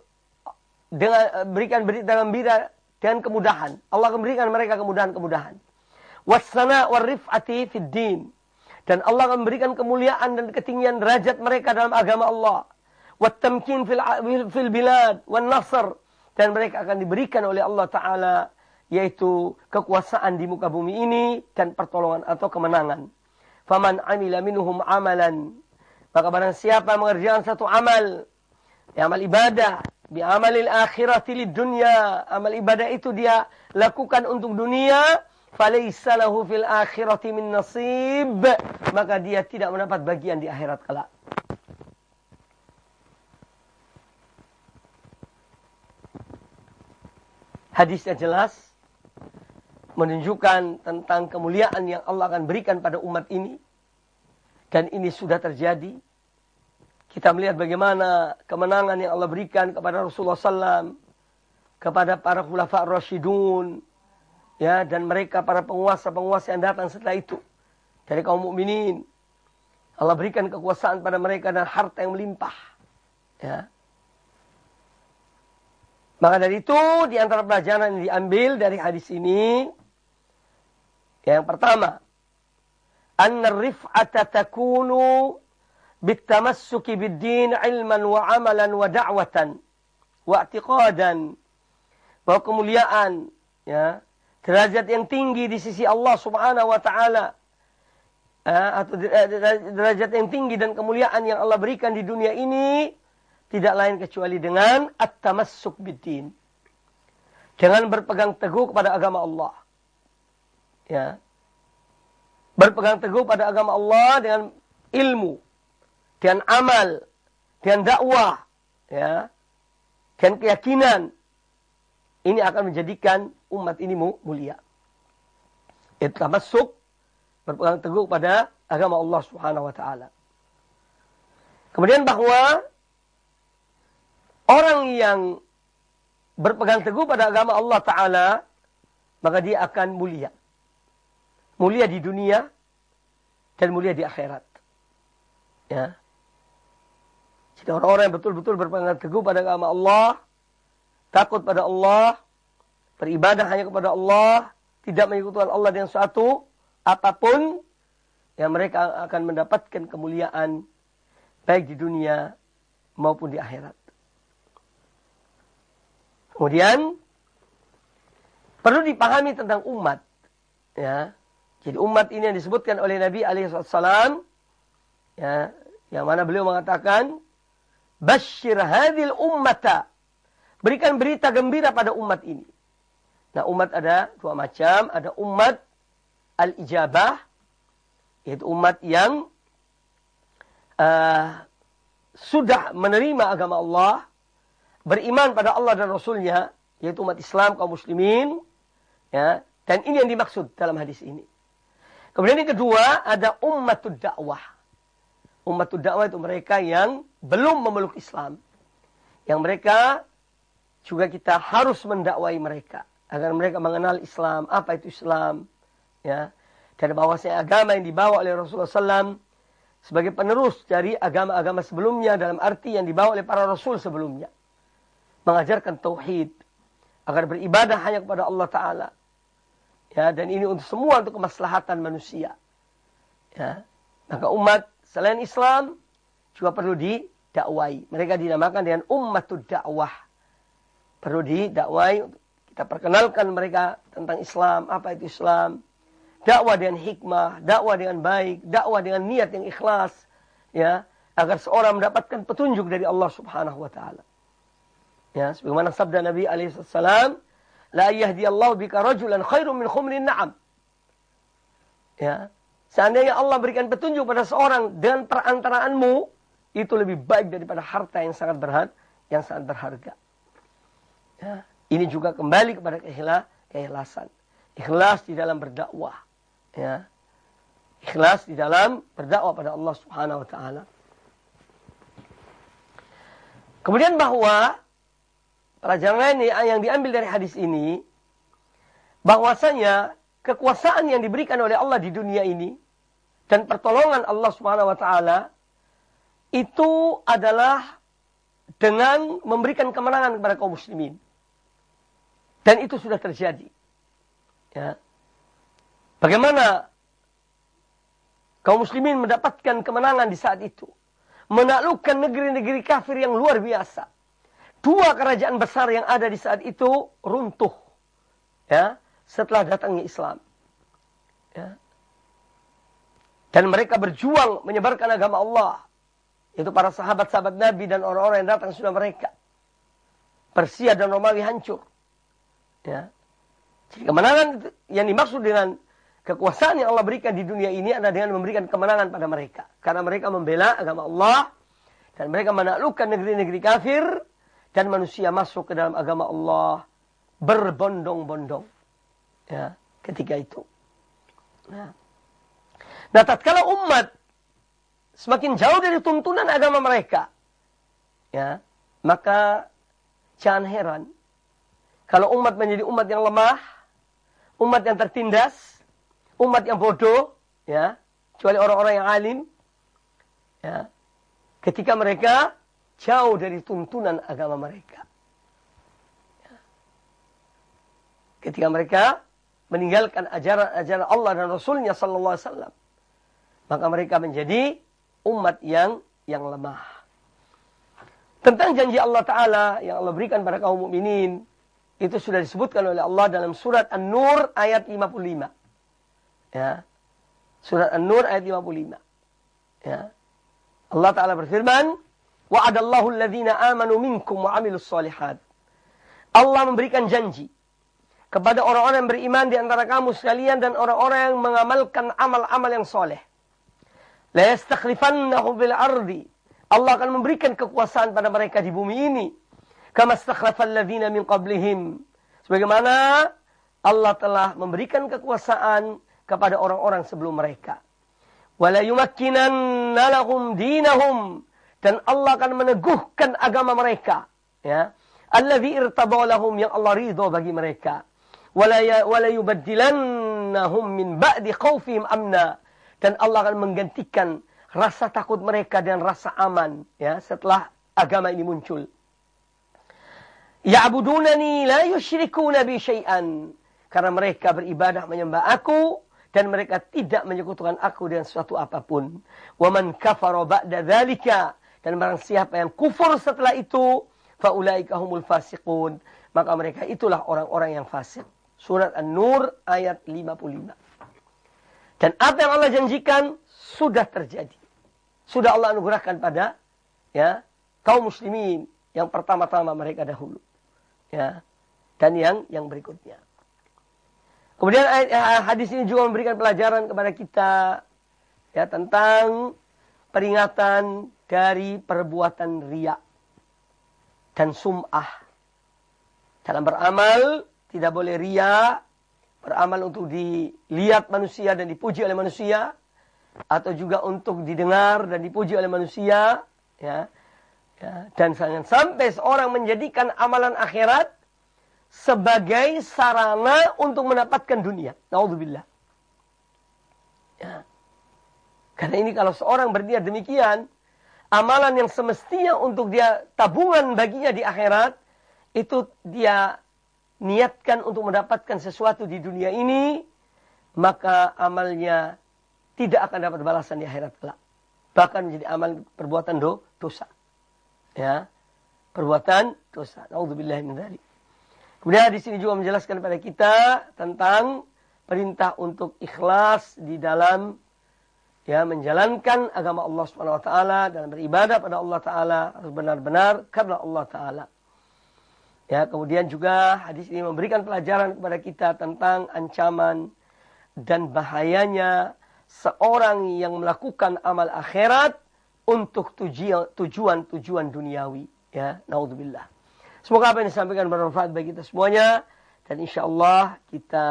dengan berikan berita gembira dengan kemudahan. Allah akan berikan mereka kemudahan-kemudahan. Wassana warrif'ati fid din, dan Allah akan memberikan kemuliaan dan ketinggian derajat mereka dalam agama Allah. Wattamkin fil bilad wan nasr, dan mereka akan diberikan oleh Allah Ta'ala yaitu kekuasaan di muka bumi ini dan pertolongan atau kemenangan. Faman amila minhum amalan, maka barang siapa mengerjakan satu amal, amal ibadah, bi amalil akhirati lid dunya, amal ibadah itu dia lakukan untuk dunia, falaysa lahu fil akhirati min nasib, maka dia tidak mendapat bagian di akhirat kelak. Hadisnya jelas menunjukkan tentang kemuliaan yang Allah akan berikan pada umat ini. Dan ini sudah terjadi. Kita melihat bagaimana kemenangan yang Allah berikan kepada Rasulullah SAW, kepada para khulafa ar-rasyidun, ya, dan mereka para penguasa-penguasa yang datang setelah itu dari kaum mukminin. Allah berikan kekuasaan pada mereka dan harta yang melimpah. Ya. Maka dari itu, di antara pelajaran yang diambil dari hadis ini, yang pertama, anna rif'ata takunu bitamassuki bid-din ilman wa amalan wa da'watan wa i'tiqadan. Bahwa kemuliaan, ya, derajat yang tinggi di sisi Allah Subhanahu wa taala, atau derajat yang tinggi dan kemuliaan yang Allah berikan di dunia ini tidak lain kecuali dengan at-tamassuk bid-din. Dengan berpegang teguh kepada agama Allah. Ya. Berpegang teguh pada agama Allah dengan ilmu, dengan amal, dengan dakwah, ya, dengan keyakinan. Ini akan menjadikan umat ini mulia. Itu tamassuk, berpegang teguh pada agama Allah Subhanahu wa taala. Kemudian bahwa orang yang berpegang teguh pada agama Allah taala, maka dia akan mulia. Mulia di dunia dan mulia di akhirat. Ya. Jadi orang-orang yang betul-betul berpegang teguh pada agama Allah, takut pada Allah, beribadah hanya kepada Allah, tidak menyekutukan Allah dengan suatu apapun, yang mereka akan mendapatkan kemuliaan baik di dunia maupun di akhirat. Kemudian perlu dipahami tentang umat, ya. Jadi umat ini yang disebutkan oleh Nabi alaihissalam, ya, yang mana beliau mengatakan, "Basyir hadhil ummata." Berikan berita gembira pada umat ini. Nah, umat ada dua macam, ada umat al-ijabah, yaitu umat yang sudah menerima agama Allah, beriman pada Allah dan Rasulnya, yaitu umat Islam, kaum muslimin, ya, dan ini yang dimaksud dalam hadis ini. Kemudian yang kedua, ada ummatud dakwah. Ummatud dakwah itu mereka yang belum memeluk Islam. Yang mereka juga kita harus mendakwai mereka agar mereka mengenal Islam, apa itu Islam, ya. Dan bahwasanya agama yang dibawa oleh Rasulullah SAW sebagai penerus dari agama-agama sebelumnya, dalam arti yang dibawa oleh para Rasul sebelumnya. Mengajarkan tauhid, agar beribadah hanya kepada Allah Ta'ala. Ya, dan ini untuk semua untuk kemaslahatan manusia. Ya. Maka umat selain Islam juga perlu didakwai. Mereka dinamakan dengan ummatud dakwah. Perlu didakwai, kita perkenalkan mereka tentang Islam, apa itu Islam. Dakwah dengan hikmah, dakwah dengan baik, dakwah dengan niat yang ikhlas, ya, agar seorang mendapatkan petunjuk dari Allah Subhanahu wa taala. Ya, sebagaimana sabda Nabi alaihi salam, "La yahdiyallahu bika rajulan khairum min khumrin na'am." Ya, seandainya Allah berikan petunjuk pada seorang dengan perantaraanmu, itu lebih baik daripada harta yang sangat berharga. Ya, ini juga kembali kepada keikhlasan. Ikhlas di dalam berdakwah. Ya. Ikhlas di dalam berdakwah pada Allah Subhanahu wa taala. Kemudian bahwa pelajaran yang diambil dari hadis ini, bahwasanya kekuasaan yang diberikan oleh Allah di dunia ini dan pertolongan Allah Subhanahu wa taala itu adalah dengan memberikan kemenangan kepada kaum muslimin. Dan itu sudah terjadi. Ya. Bagaimana kaum muslimin mendapatkan kemenangan di saat itu? Menaklukkan negeri-negeri kafir yang luar biasa. Dua kerajaan besar yang ada di saat itu runtuh. Ya, setelah datangnya Islam. Ya. Dan mereka berjuang menyebarkan agama Allah. Itu para sahabat-sahabat Nabi dan orang-orang yang datang sudah mereka. Persia dan Romawi hancur. Ya. Jadi kemenangan yang dimaksud dengan kekuasaan yang Allah berikan di dunia ini adalah dengan memberikan kemenangan pada mereka. Karena mereka membela agama Allah. Dan mereka menaklukkan negeri-negeri kafir. Dan manusia masuk ke dalam agama Allah. Berbondong-bondong. Ya, ketika itu. Nah, tatkala umat semakin jauh dari tuntunan agama mereka. Ya, maka jangan heran. Kalau umat menjadi umat yang lemah. Umat yang tertindas. Umat yang bodoh, ya, kecuali orang-orang yang alim, ya, ketika mereka jauh dari tuntunan agama mereka, ya. Ketika mereka meninggalkan ajaran Allah dan Rasulnya Sallallahu Alaihi Wasallam, maka mereka menjadi umat yang lemah. Tentang janji Allah Taala yang Allah berikan pada kaum mukminin, Itu sudah disebutkan oleh Allah dalam surat An-Nur ayat 55. Ya. Surat An-Nur ayat 55. Ya. Allah Ta'ala berfirman, wa'adallahu alladhina amanu minkum wa amilus solihat. Allah memberikan janji kepada orang-orang yang beriman di antara kamu sekalian dan orang-orang yang mengamalkan amal-amal yang soleh. La yastakhlifannahum fil ardi. Allah akan memberikan kekuasaan pada mereka di bumi ini. Kama stakhlafal ladzina min qablihim. Sebagaimana Allah telah memberikan kekuasaan kepada orang-orang sebelum mereka. Wala yumakkinanna lahum dinahum. Dan Allah akan meneguhkan agama mereka. Ya. Alladzi irtada lahum, yang Allah ridho bagi mereka. Wala yubaddilannahum min ba'di khawfihim amna. Dan Allah akan menggantikan rasa takut mereka dan rasa aman. Ya, setelah agama ini muncul. Ya'budunani la yusyrikuna bi syai'an. Karena mereka beribadah menyembah aku dan mereka tidak menyekutukan aku dengan sesuatu apapun. Wa man kafara ba'da dzalika, dan barang siapa yang kufur setelah itu, fa ulaika humul fasiqun, maka mereka itulah orang-orang yang fasik. Surat An-Nur ayat 55. Dan apa yang Allah janjikan sudah terjadi. Sudah Allah anugerahkan pada ya kaum muslimin yang pertama-tama mereka dahulu. Ya, dan yang berikutnya. Kemudian hadis ini juga memberikan pelajaran kepada kita ya tentang peringatan dari perbuatan riya dan sum'ah. Dalam beramal tidak boleh riya, beramal untuk dilihat manusia dan dipuji oleh manusia, atau juga untuk didengar dan dipuji oleh manusia, ya. Ya, dan jangan sampai seorang menjadikan amalan akhirat sebagai sarana untuk mendapatkan dunia. Naudzubillah. Ya. Karena ini kalau seorang berniat demikian, amalan yang semestinya untuk dia tabungan baginya di akhirat, itu dia niatkan untuk mendapatkan sesuatu di dunia ini, maka amalnya tidak akan dapat balasan di akhirat kelak. Bahkan menjadi amal perbuatan dosa. Ya, perbuatan dosa. Naudzubillah min dzalik. Kemudian di sini juga menjelaskan kepada kita tentang perintah untuk ikhlas di dalam ya menjalankan agama Allah Subhanahu wa taala, dalam beribadah pada Allah taala harus benar-benar karena Allah taala. Ya, kemudian juga hadis ini memberikan pelajaran kepada kita tentang ancaman dan bahayanya seorang yang melakukan amal akhirat untuk tujuan duniawi. Ya, naudzubillah. Semoga apa yang disampaikan bermanfaat bagi kita semuanya. Dan insyaAllah kita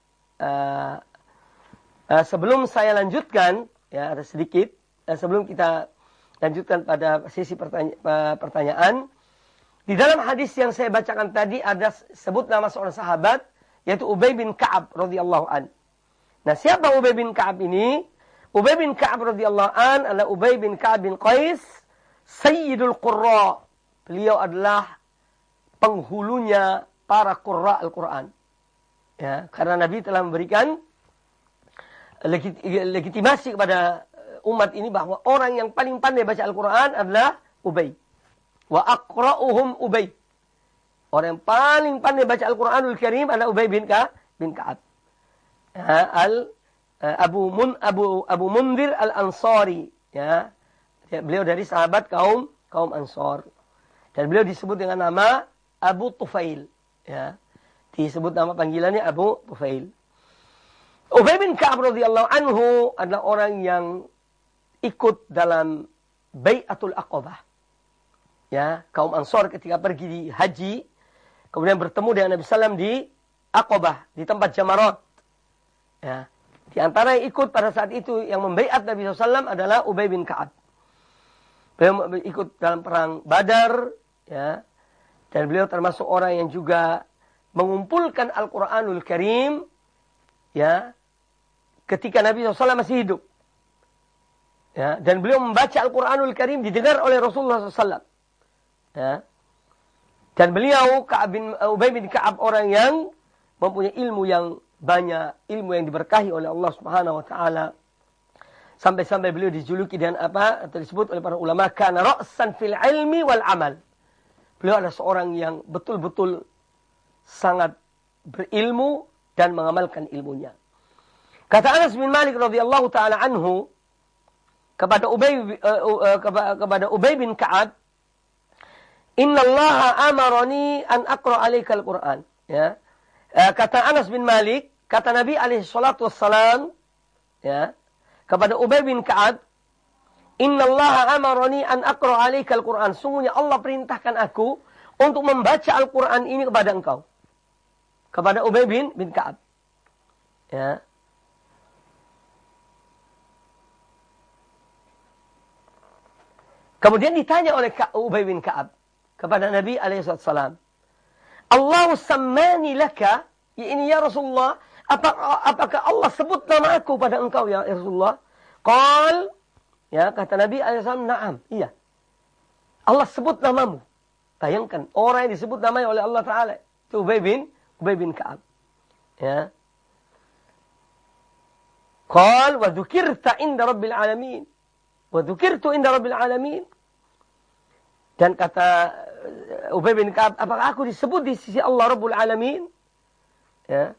sebelum saya lanjutkan, ya ada sedikit, sebelum kita lanjutkan pada sesi pertanyaan. Di dalam hadis yang saya bacakan tadi ada sebut nama seorang sahabat, yaitu Ubay bin Ka'ab radhiyallahu an. Nah, siapa Ubay bin Ka'ab ini? Ubay bin Ka'ab radhiyallahu an adalah Ubay bin Ka'ab bin Qais, Sayyidul Qurra. Beliau adalah penghulunya para qurra Al-Quran. Ya, karena Nabi telah memberikan legitimasi kepada umat ini bahwa orang yang paling pandai baca Al-Quran adalah Ubay. Wa aqra'uhum Ubay. Orang yang paling pandai baca Al-Quranul Karim adalah Ubay bin Ka'ab. Abu Mundir Al-Ansari, ya. Beliau dari sahabat kaum Ansar. Dan beliau disebut dengan nama Abu Tufail, ya. Disebut nama panggilannya Abu Tufail. Ubay bin Ka'ab radhiyallahu anhu adalah orang yang ikut dalam Bai'atul Aqabah. Ya, kaum Ansar ketika pergi di haji, kemudian bertemu dengan Nabi sallam di Aqabah, di tempat Jamarat. Ya. Di antara yang ikut pada saat itu yang membaiat Nabi SAW adalah Ubay bin Ka'ab. Beliau ikut dalam perang Badar, ya. Dan beliau termasuk orang yang juga mengumpulkan Al-Quranul Karim, ya, ketika Nabi SAW masih hidup. Ya. Dan beliau membaca Al-Quranul Karim didengar oleh Rasulullah SAW. Ya. Dan beliau Ubay bin Ka'ab orang yang mempunyai ilmu yang banyak, ilmu yang diberkahi oleh Allah Subhanahu wa taala. Sampai-sampai beliau dijuluki dengan apa? Atau disebut oleh para ulama kana ra'san fil ilmi wal amal. Beliau adalah seorang yang betul-betul sangat berilmu dan mengamalkan ilmunya. Kata Anas bin Malik radhiyallahu taala anhu kepada Ubay bin Ka'ab, "Innallaha amarani an aqra 'alaika al-Qur'an." Ya. Kata Anas bin Malik, kata Nabi alaihi salatu wassalam, ya, kepada Ubay bin Ka'ab, "Innallaha amarani an aqra 'alaika al-Qur'an." Sungguhnya Allah perintahkan aku untuk membaca Al-Qur'an ini kepada engkau. Kepada Ubay bin Ka'ab. Ya. Kemudian ditanya oleh Ubay bin Ka'ab kepada Nabi alaihissalam, "Allahu sammani laka," ini ya Rasulullah, apakah Allah sebut nama aku pada engkau ya Rasulullah? Qal, ya, kata Nabi alaihissalam, "Na'am," iya. Allah sebut namamu. Bayangkan, orang yang disebut namanya oleh Allah Ta'ala, itu Ubay bin Ka'ab. Ya. Qal, "Wa dzukirta inda rabbil alamin." Wa dzukirtu inda rabbil alamin. Dan kata Ubay bin Ka'ab, apakah aku disebut di sisi Allah Rabbul Alamin? Ya.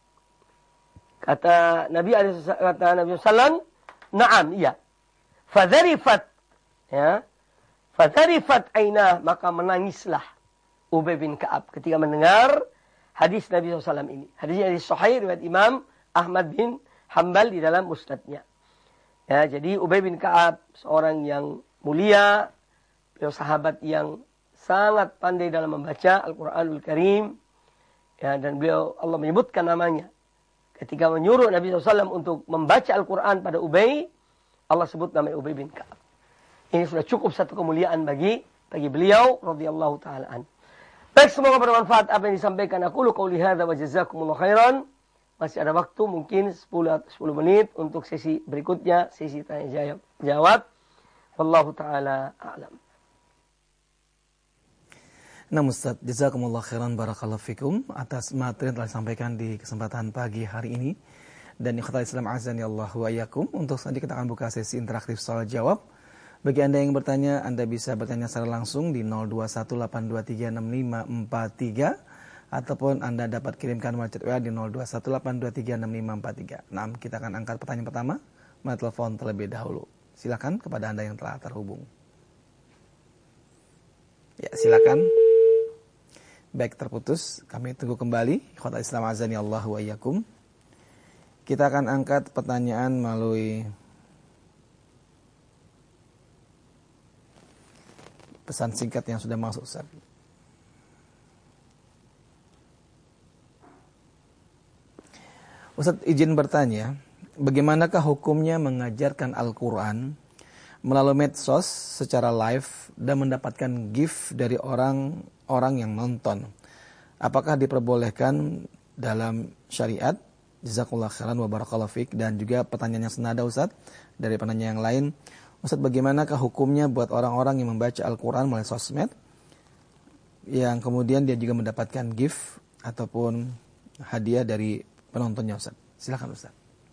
Kata Nabi sallallahu, "Na'am," iya. Fadharifat, ya. Fadharifat ainah, maka menangislah Ubay bin Ka'ab ketika mendengar hadis Nabi SAW ini. Hadisnya dari Sahih riwayat Imam Ahmad bin Hanbal di dalam musnadnya. Ya, jadi Ubay bin Ka'ab seorang yang mulia, beliau sahabat yang sangat pandai dalam membaca Al-Quranul Karim. Ya, dan beliau, Allah menyebutkan namanya. Ketika menyuruh Nabi SAW untuk membaca Al-Quran pada Ubay, Allah sebut nama Ubay bin Ka'ab. Ini sudah cukup satu kemuliaan bagi beliau radhiyallahu ta'ala an. Baik, semoga bermanfaat apa yang disampaikan. Aku qouli hadza wa jazakumullahu khairan. Masih ada waktu mungkin 10 menit untuk sesi berikutnya, sesi tanya jawab. Wallahu ta'ala a'lam. Nah Ustaz, jazakumullah khairan barakallahu fikum atas materi yang telah disampaikan di kesempatan pagi hari ini. Dan ikhwatal Islam azani Allah wa iyyakum. Untuk selanjutnya kita akan buka sesi interaktif soal jawab. Bagi Anda yang bertanya, Anda bisa bertanya secara langsung di 0218236543 ataupun Anda dapat kirimkan WhatsApp WA di 0218236543. Nah, kita akan angkat pertanyaan pertama melalui telepon terlebih dahulu. Silakan kepada Anda yang telah terhubung. Ya, silakan. Baik, terputus. Kami tunggu kembali. Ikhwatal Islam azani Allah wa iyyakum. Kita akan angkat pertanyaan melalui pesan singkat yang sudah masuk, Ustaz. Ustaz izin bertanya, bagaimanakah hukumnya mengajarkan Al-Quran melalui medsos secara live dan mendapatkan gift dari orang yang nonton? Apakah diperbolehkan dalam syariat? Jazakallah khairan wa barakallahu fiik. Dan juga pertanyaan yang senada Ustaz dari penanya yang lain. Ustaz, bagaimanakah hukumnya buat orang-orang yang membaca Al-Quran melalui sosmed yang kemudian dia juga mendapatkan gift ataupun hadiah dari penontonnya Ustaz? Silakan Ustaz.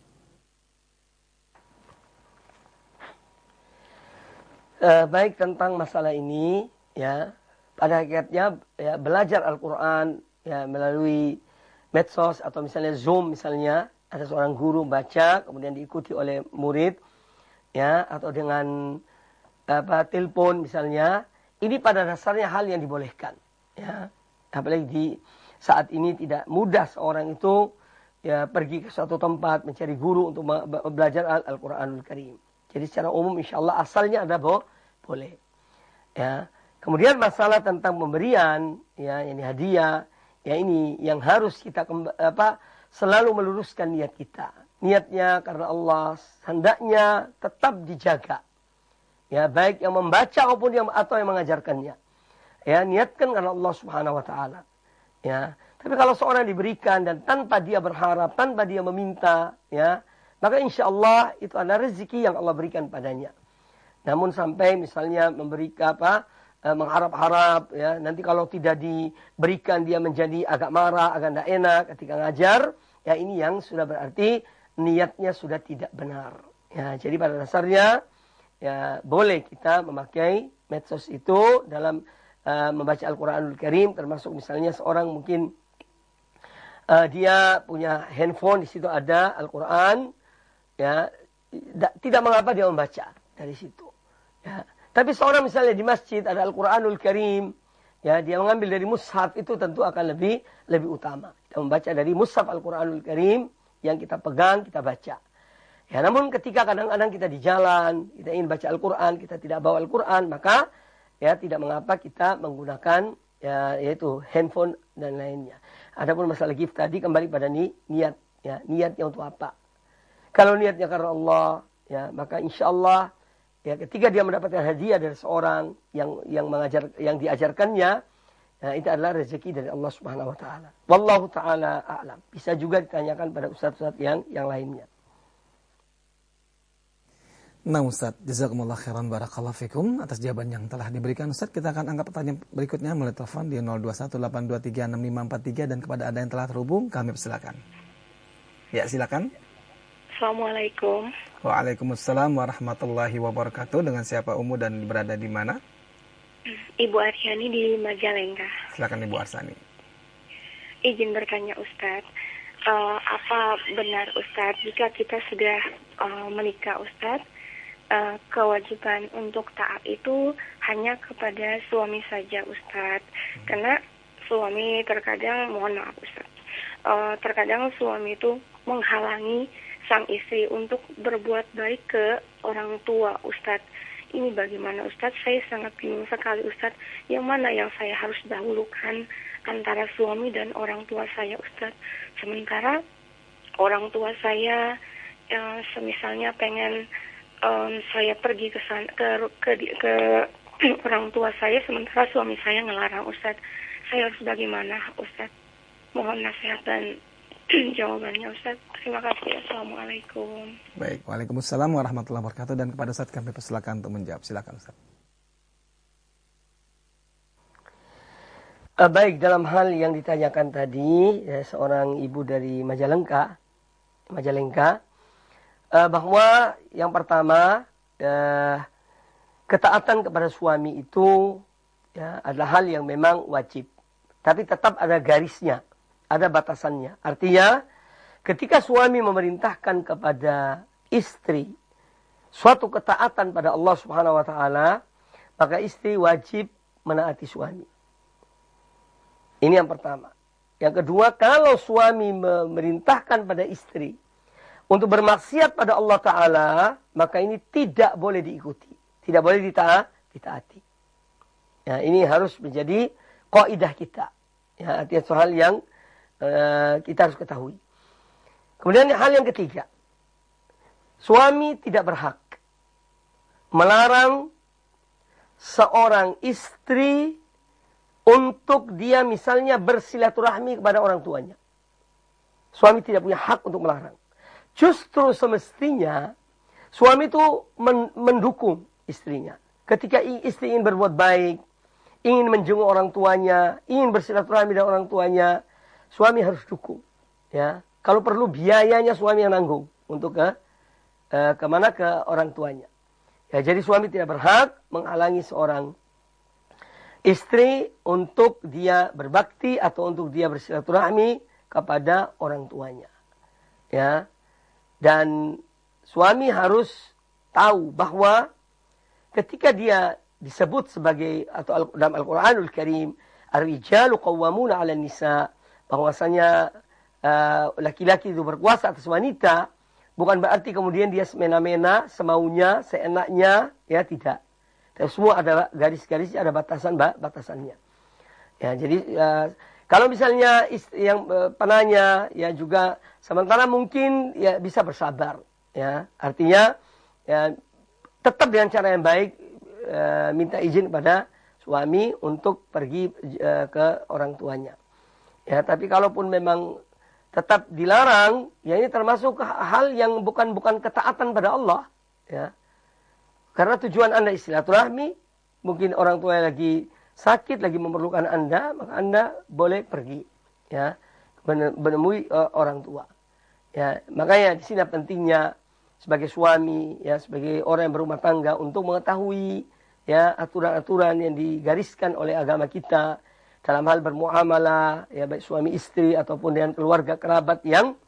Baik, tentang masalah ini, ya, pada hakikatnya ya, belajar Al-Quran ya, melalui medsos atau misalnya Zoom, misalnya ada seorang guru baca kemudian diikuti oleh murid, ya, atau dengan telepon misalnya, ini pada dasarnya hal yang dibolehkan, ya. Apalagi di saat ini tidak mudah seorang itu ya pergi ke suatu tempat mencari guru untuk belajar Al-Quranul Karim. Jadi secara umum insyaallah asalnya ada boleh. Ya. Kemudian masalah tentang pemberian, ya, ini hadiah, ya, ini yang harus kita selalu meluruskan niat kita. Niatnya karena Allah, hendaknya tetap dijaga. Ya, baik yang membaca maupun yang mengajarkannya. Ya, niatkan karena Allah Subhanahu wa taala. Ya. Tapi kalau seorang diberikan dan tanpa dia berharap, tanpa dia meminta, ya, maka insya Allah itu adalah rezeki yang Allah berikan padanya. Namun sampai misalnya memberikan mengharap-harap, ya, nanti kalau tidak diberikan dia menjadi agak marah, agak tidak enak ketika ngajar, ya, ini yang sudah berarti niatnya sudah tidak benar. Ya, jadi pada dasarnya ya boleh kita memakai medsos itu dalam membaca Al-Quranul Karim, termasuk misalnya seorang mungkin dia punya handphone, di situ ada Al-Quran, ya, tidak mengapa dia membaca dari situ. Ya. Tapi seorang misalnya di masjid ada Al-Quranul Karim, ya, dia mengambil dari mushaf, itu tentu akan lebih utama. Kita membaca dari mushaf Al-Quranul Karim yang kita pegang, kita baca. Ya, namun ketika kadang-kadang kita di jalan, kita ingin baca Al-Quran, kita tidak bawa Al-Quran, maka ya tidak mengapa kita menggunakan ya, yaitu handphone dan lainnya. Adapun masalah gift tadi kembali pada niat, ya, niatnya untuk apa? Kalau niatnya karena Allah, ya, maka insya Allah ya, ketika dia mendapatkan hadiah dari seorang yang diajarkannya, ya, itu adalah rezeki dari Allah Subhanahu Wa Taala. Wallahu taala a'lam. Bisa juga ditanyakan pada ustaz-ustaz yang lainnya. Nah Ustaz, jazakumullah khairan barakallahu fikum atas jawaban yang telah diberikan Ustaz. Kita akan angkat pertanyaan berikutnya melalui telepon di 0218236543 dan kepada Anda yang telah terhubung kami persilakan. Ya, silakan. Assalamualaikum. Waalaikumsalam warahmatullahi wabarakatuh. Dengan siapa Umu dan berada di mana? Ibu Aryani di Majalengka. Silakan Ibu Arsani. Izin bertanya Ustadz, apa benar Ustadz jika kita sudah menikah Ustadz, kewajiban untuk taat itu hanya kepada suami saja Ustadz? Karena suami terkadang, mohon maaf Ustadz, terkadang suami itu menghalangi sang istri untuk berbuat baik ke orang tua Ustadz. Ini bagaimana Ustadz? Saya sangat bingung sekali Ustadz. Yang mana yang saya harus dahulukan antara suami dan orang tua saya Ustadz? Sementara orang tua saya semisalnya pengen saya pergi ke sana, ke orang tua saya, sementara suami saya ngelarang Ustadz. Saya harus bagaimana Ustadz? Mohon nasihat dan jawabannya Ustaz. Terima kasih. Assalamualaikum. Baik, waalaikumsalam warahmatullahi wabarakatuh. Dan kepada Ustaz kami persilakan untuk menjawab. Silakan Ustaz. Baik, dalam hal yang ditanyakan tadi, ya, seorang ibu dari Majalengka, bahwa yang pertama ketaatan kepada suami itu ya, adalah hal yang memang wajib, tapi tetap ada garisnya. Ada batasannya. Artinya, ketika suami memerintahkan kepada istri suatu ketaatan pada Allah Subhanahu Wa Taala, maka istri wajib menaati suami. Ini yang pertama. Yang kedua, kalau suami memerintahkan pada istri untuk bermaksiat pada Allah Taala, maka ini tidak boleh diikuti, tidak boleh ditaati. Ya, ini harus menjadi kaidah kita. Ya, artinya soal yang kita harus ketahui. Kemudian hal yang ketiga, suami tidak berhak melarang seorang istri untuk dia misalnya bersilaturahmi kepada orang tuanya. Suami tidak punya hak untuk melarang. Justru semestinya suami itu mendukung istrinya. Ketika istri ingin berbuat baik, ingin menjenguk orang tuanya, ingin bersilaturahmi dengan orang tuanya, suami harus dukung, ya. Kalau perlu biayanya suami yang nanggung untuk kemana ke orang tuanya. Ya, jadi suami tidak berhak menghalangi seorang istri untuk dia berbakti atau untuk dia bersilaturahmi kepada orang tuanya. Ya, dan suami harus tahu bahwa ketika dia disebut sebagai atau dalam Al-Quranul Karim, ar-rijalu qawwamuna 'alan nisa, bahwasanya laki-laki itu berkuasa atas wanita, bukan berarti kemudian dia semena-mena, semaunya, seenaknya, ya tidak. Tapi semua ada garis-garisnya, ada batasannya. Ya, jadi kalau misalnya yang penanya ya juga sementara mungkin ya bisa bersabar, ya. Artinya ya, tetap dengan cara yang baik minta izin kepada suami untuk pergi ke orang tuanya. Ya, tapi kalaupun memang tetap dilarang, ya ini termasuk hal yang bukan ketaatan pada Allah, ya. Karena tujuan Anda silaturahmi, mungkin orang tua lagi sakit, lagi memerlukan Anda, maka Anda boleh pergi, ya, menemui orang tua. Ya, makanya di sini pentingnya sebagai suami, ya, sebagai orang yang berumah tangga untuk mengetahui ya aturan-aturan yang digariskan oleh agama kita, dalam hal bermuamalah, ya baik suami istri ataupun dengan keluarga kerabat yang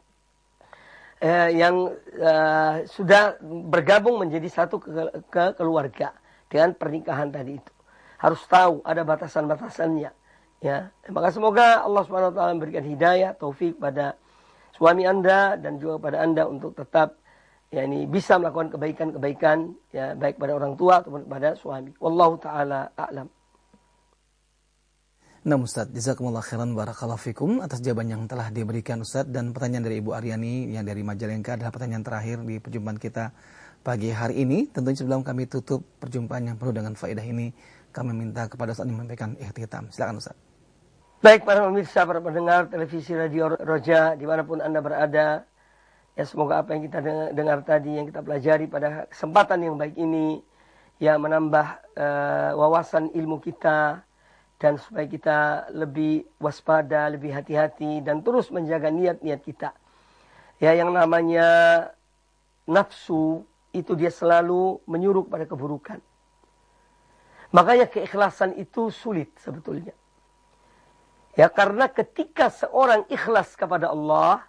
sudah bergabung menjadi satu keluarga dengan pernikahan tadi itu. Harus tahu ada batasan-batasannya. Ya, maka semoga Allah Subhanahu wa taala memberikan hidayah, taufik pada suami Anda dan juga pada Anda untuk tetap bisa melakukan kebaikan-kebaikan ya baik pada orang tua ataupun pada suami. Wallahu taala a'lam. Nah Ustaz, jazakumullah khairan barakallahu fikum atas jawaban yang telah diberikan Ustaz. Dan pertanyaan dari Ibu Aryani yang dari Majalengka adalah pertanyaan terakhir di perjumpaan kita pagi hari ini. Tentunya sebelum kami tutup perjumpaan yang penuh dengan faedah ini, kami minta kepada Ustaz menyampaikan ikhtitam. Silakan Ustaz. Baik para pemirsa, para pendengar televisi Radio Roja dimanapun Anda berada, ya semoga apa yang kita dengar tadi, yang kita pelajari pada kesempatan yang baik ini, ya menambah wawasan ilmu kita, dan supaya kita lebih waspada, lebih hati-hati, dan terus menjaga niat-niat kita. Ya yang namanya nafsu, itu dia selalu menyuruh pada keburukan. Makanya keikhlasan itu sulit sebetulnya. Ya karena ketika seorang ikhlas kepada Allah,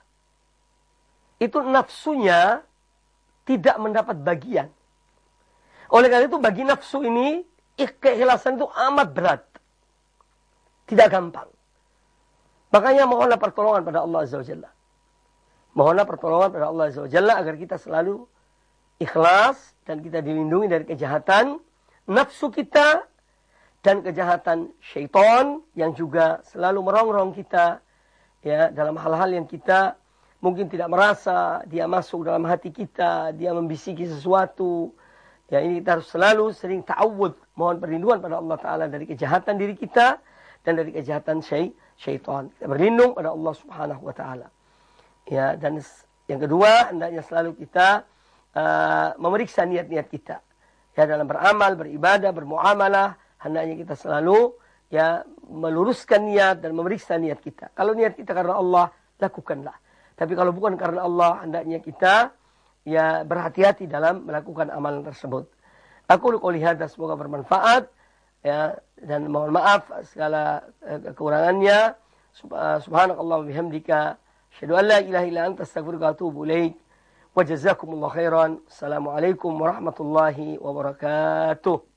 itu nafsunya tidak mendapat bagian. Oleh karena itu bagi nafsu ini, keikhlasan itu amat berat. Tidak gampang. Makanya mohonlah pertolongan pada Allah Azza wa Jalla. Mohonlah pertolongan pada Allah Azza wa Jalla agar kita selalu ikhlas dan kita dilindungi dari kejahatan nafsu kita dan kejahatan syaitan yang juga selalu merongrong kita ya dalam hal-hal yang kita mungkin tidak merasa dia masuk dalam hati kita, dia membisiki sesuatu. Ya ini kita harus selalu sering ta'awud, mohon perlindungan pada Allah Ta'ala dari kejahatan diri kita dan dari kejahatan syaitan. Kita berlindung pada Allah Subhanahu wa Ta'ala. Ya, dan yang kedua, hendaknya selalu kita memeriksa niat-niat kita. Ya, dalam beramal, beribadah, bermuamalah, hendaknya kita selalu ya meluruskan niat dan memeriksa niat kita. Kalau niat kita karena Allah, lakukanlah. Tapi kalau bukan karena Allah, hendaknya kita ya berhati-hati dalam melakukan amalan tersebut. Aku qouli hadza, semoga bermanfaat ya, dan mohon maaf segala kekurangannya. Subhanakallah wa bihamdika, asyhadu an la ilaha illa anta, astaghfiruka wa atubu ilaik. Wa jazakumullahu khairan. Assalamualaikum warahmatullahi wabarakatuh.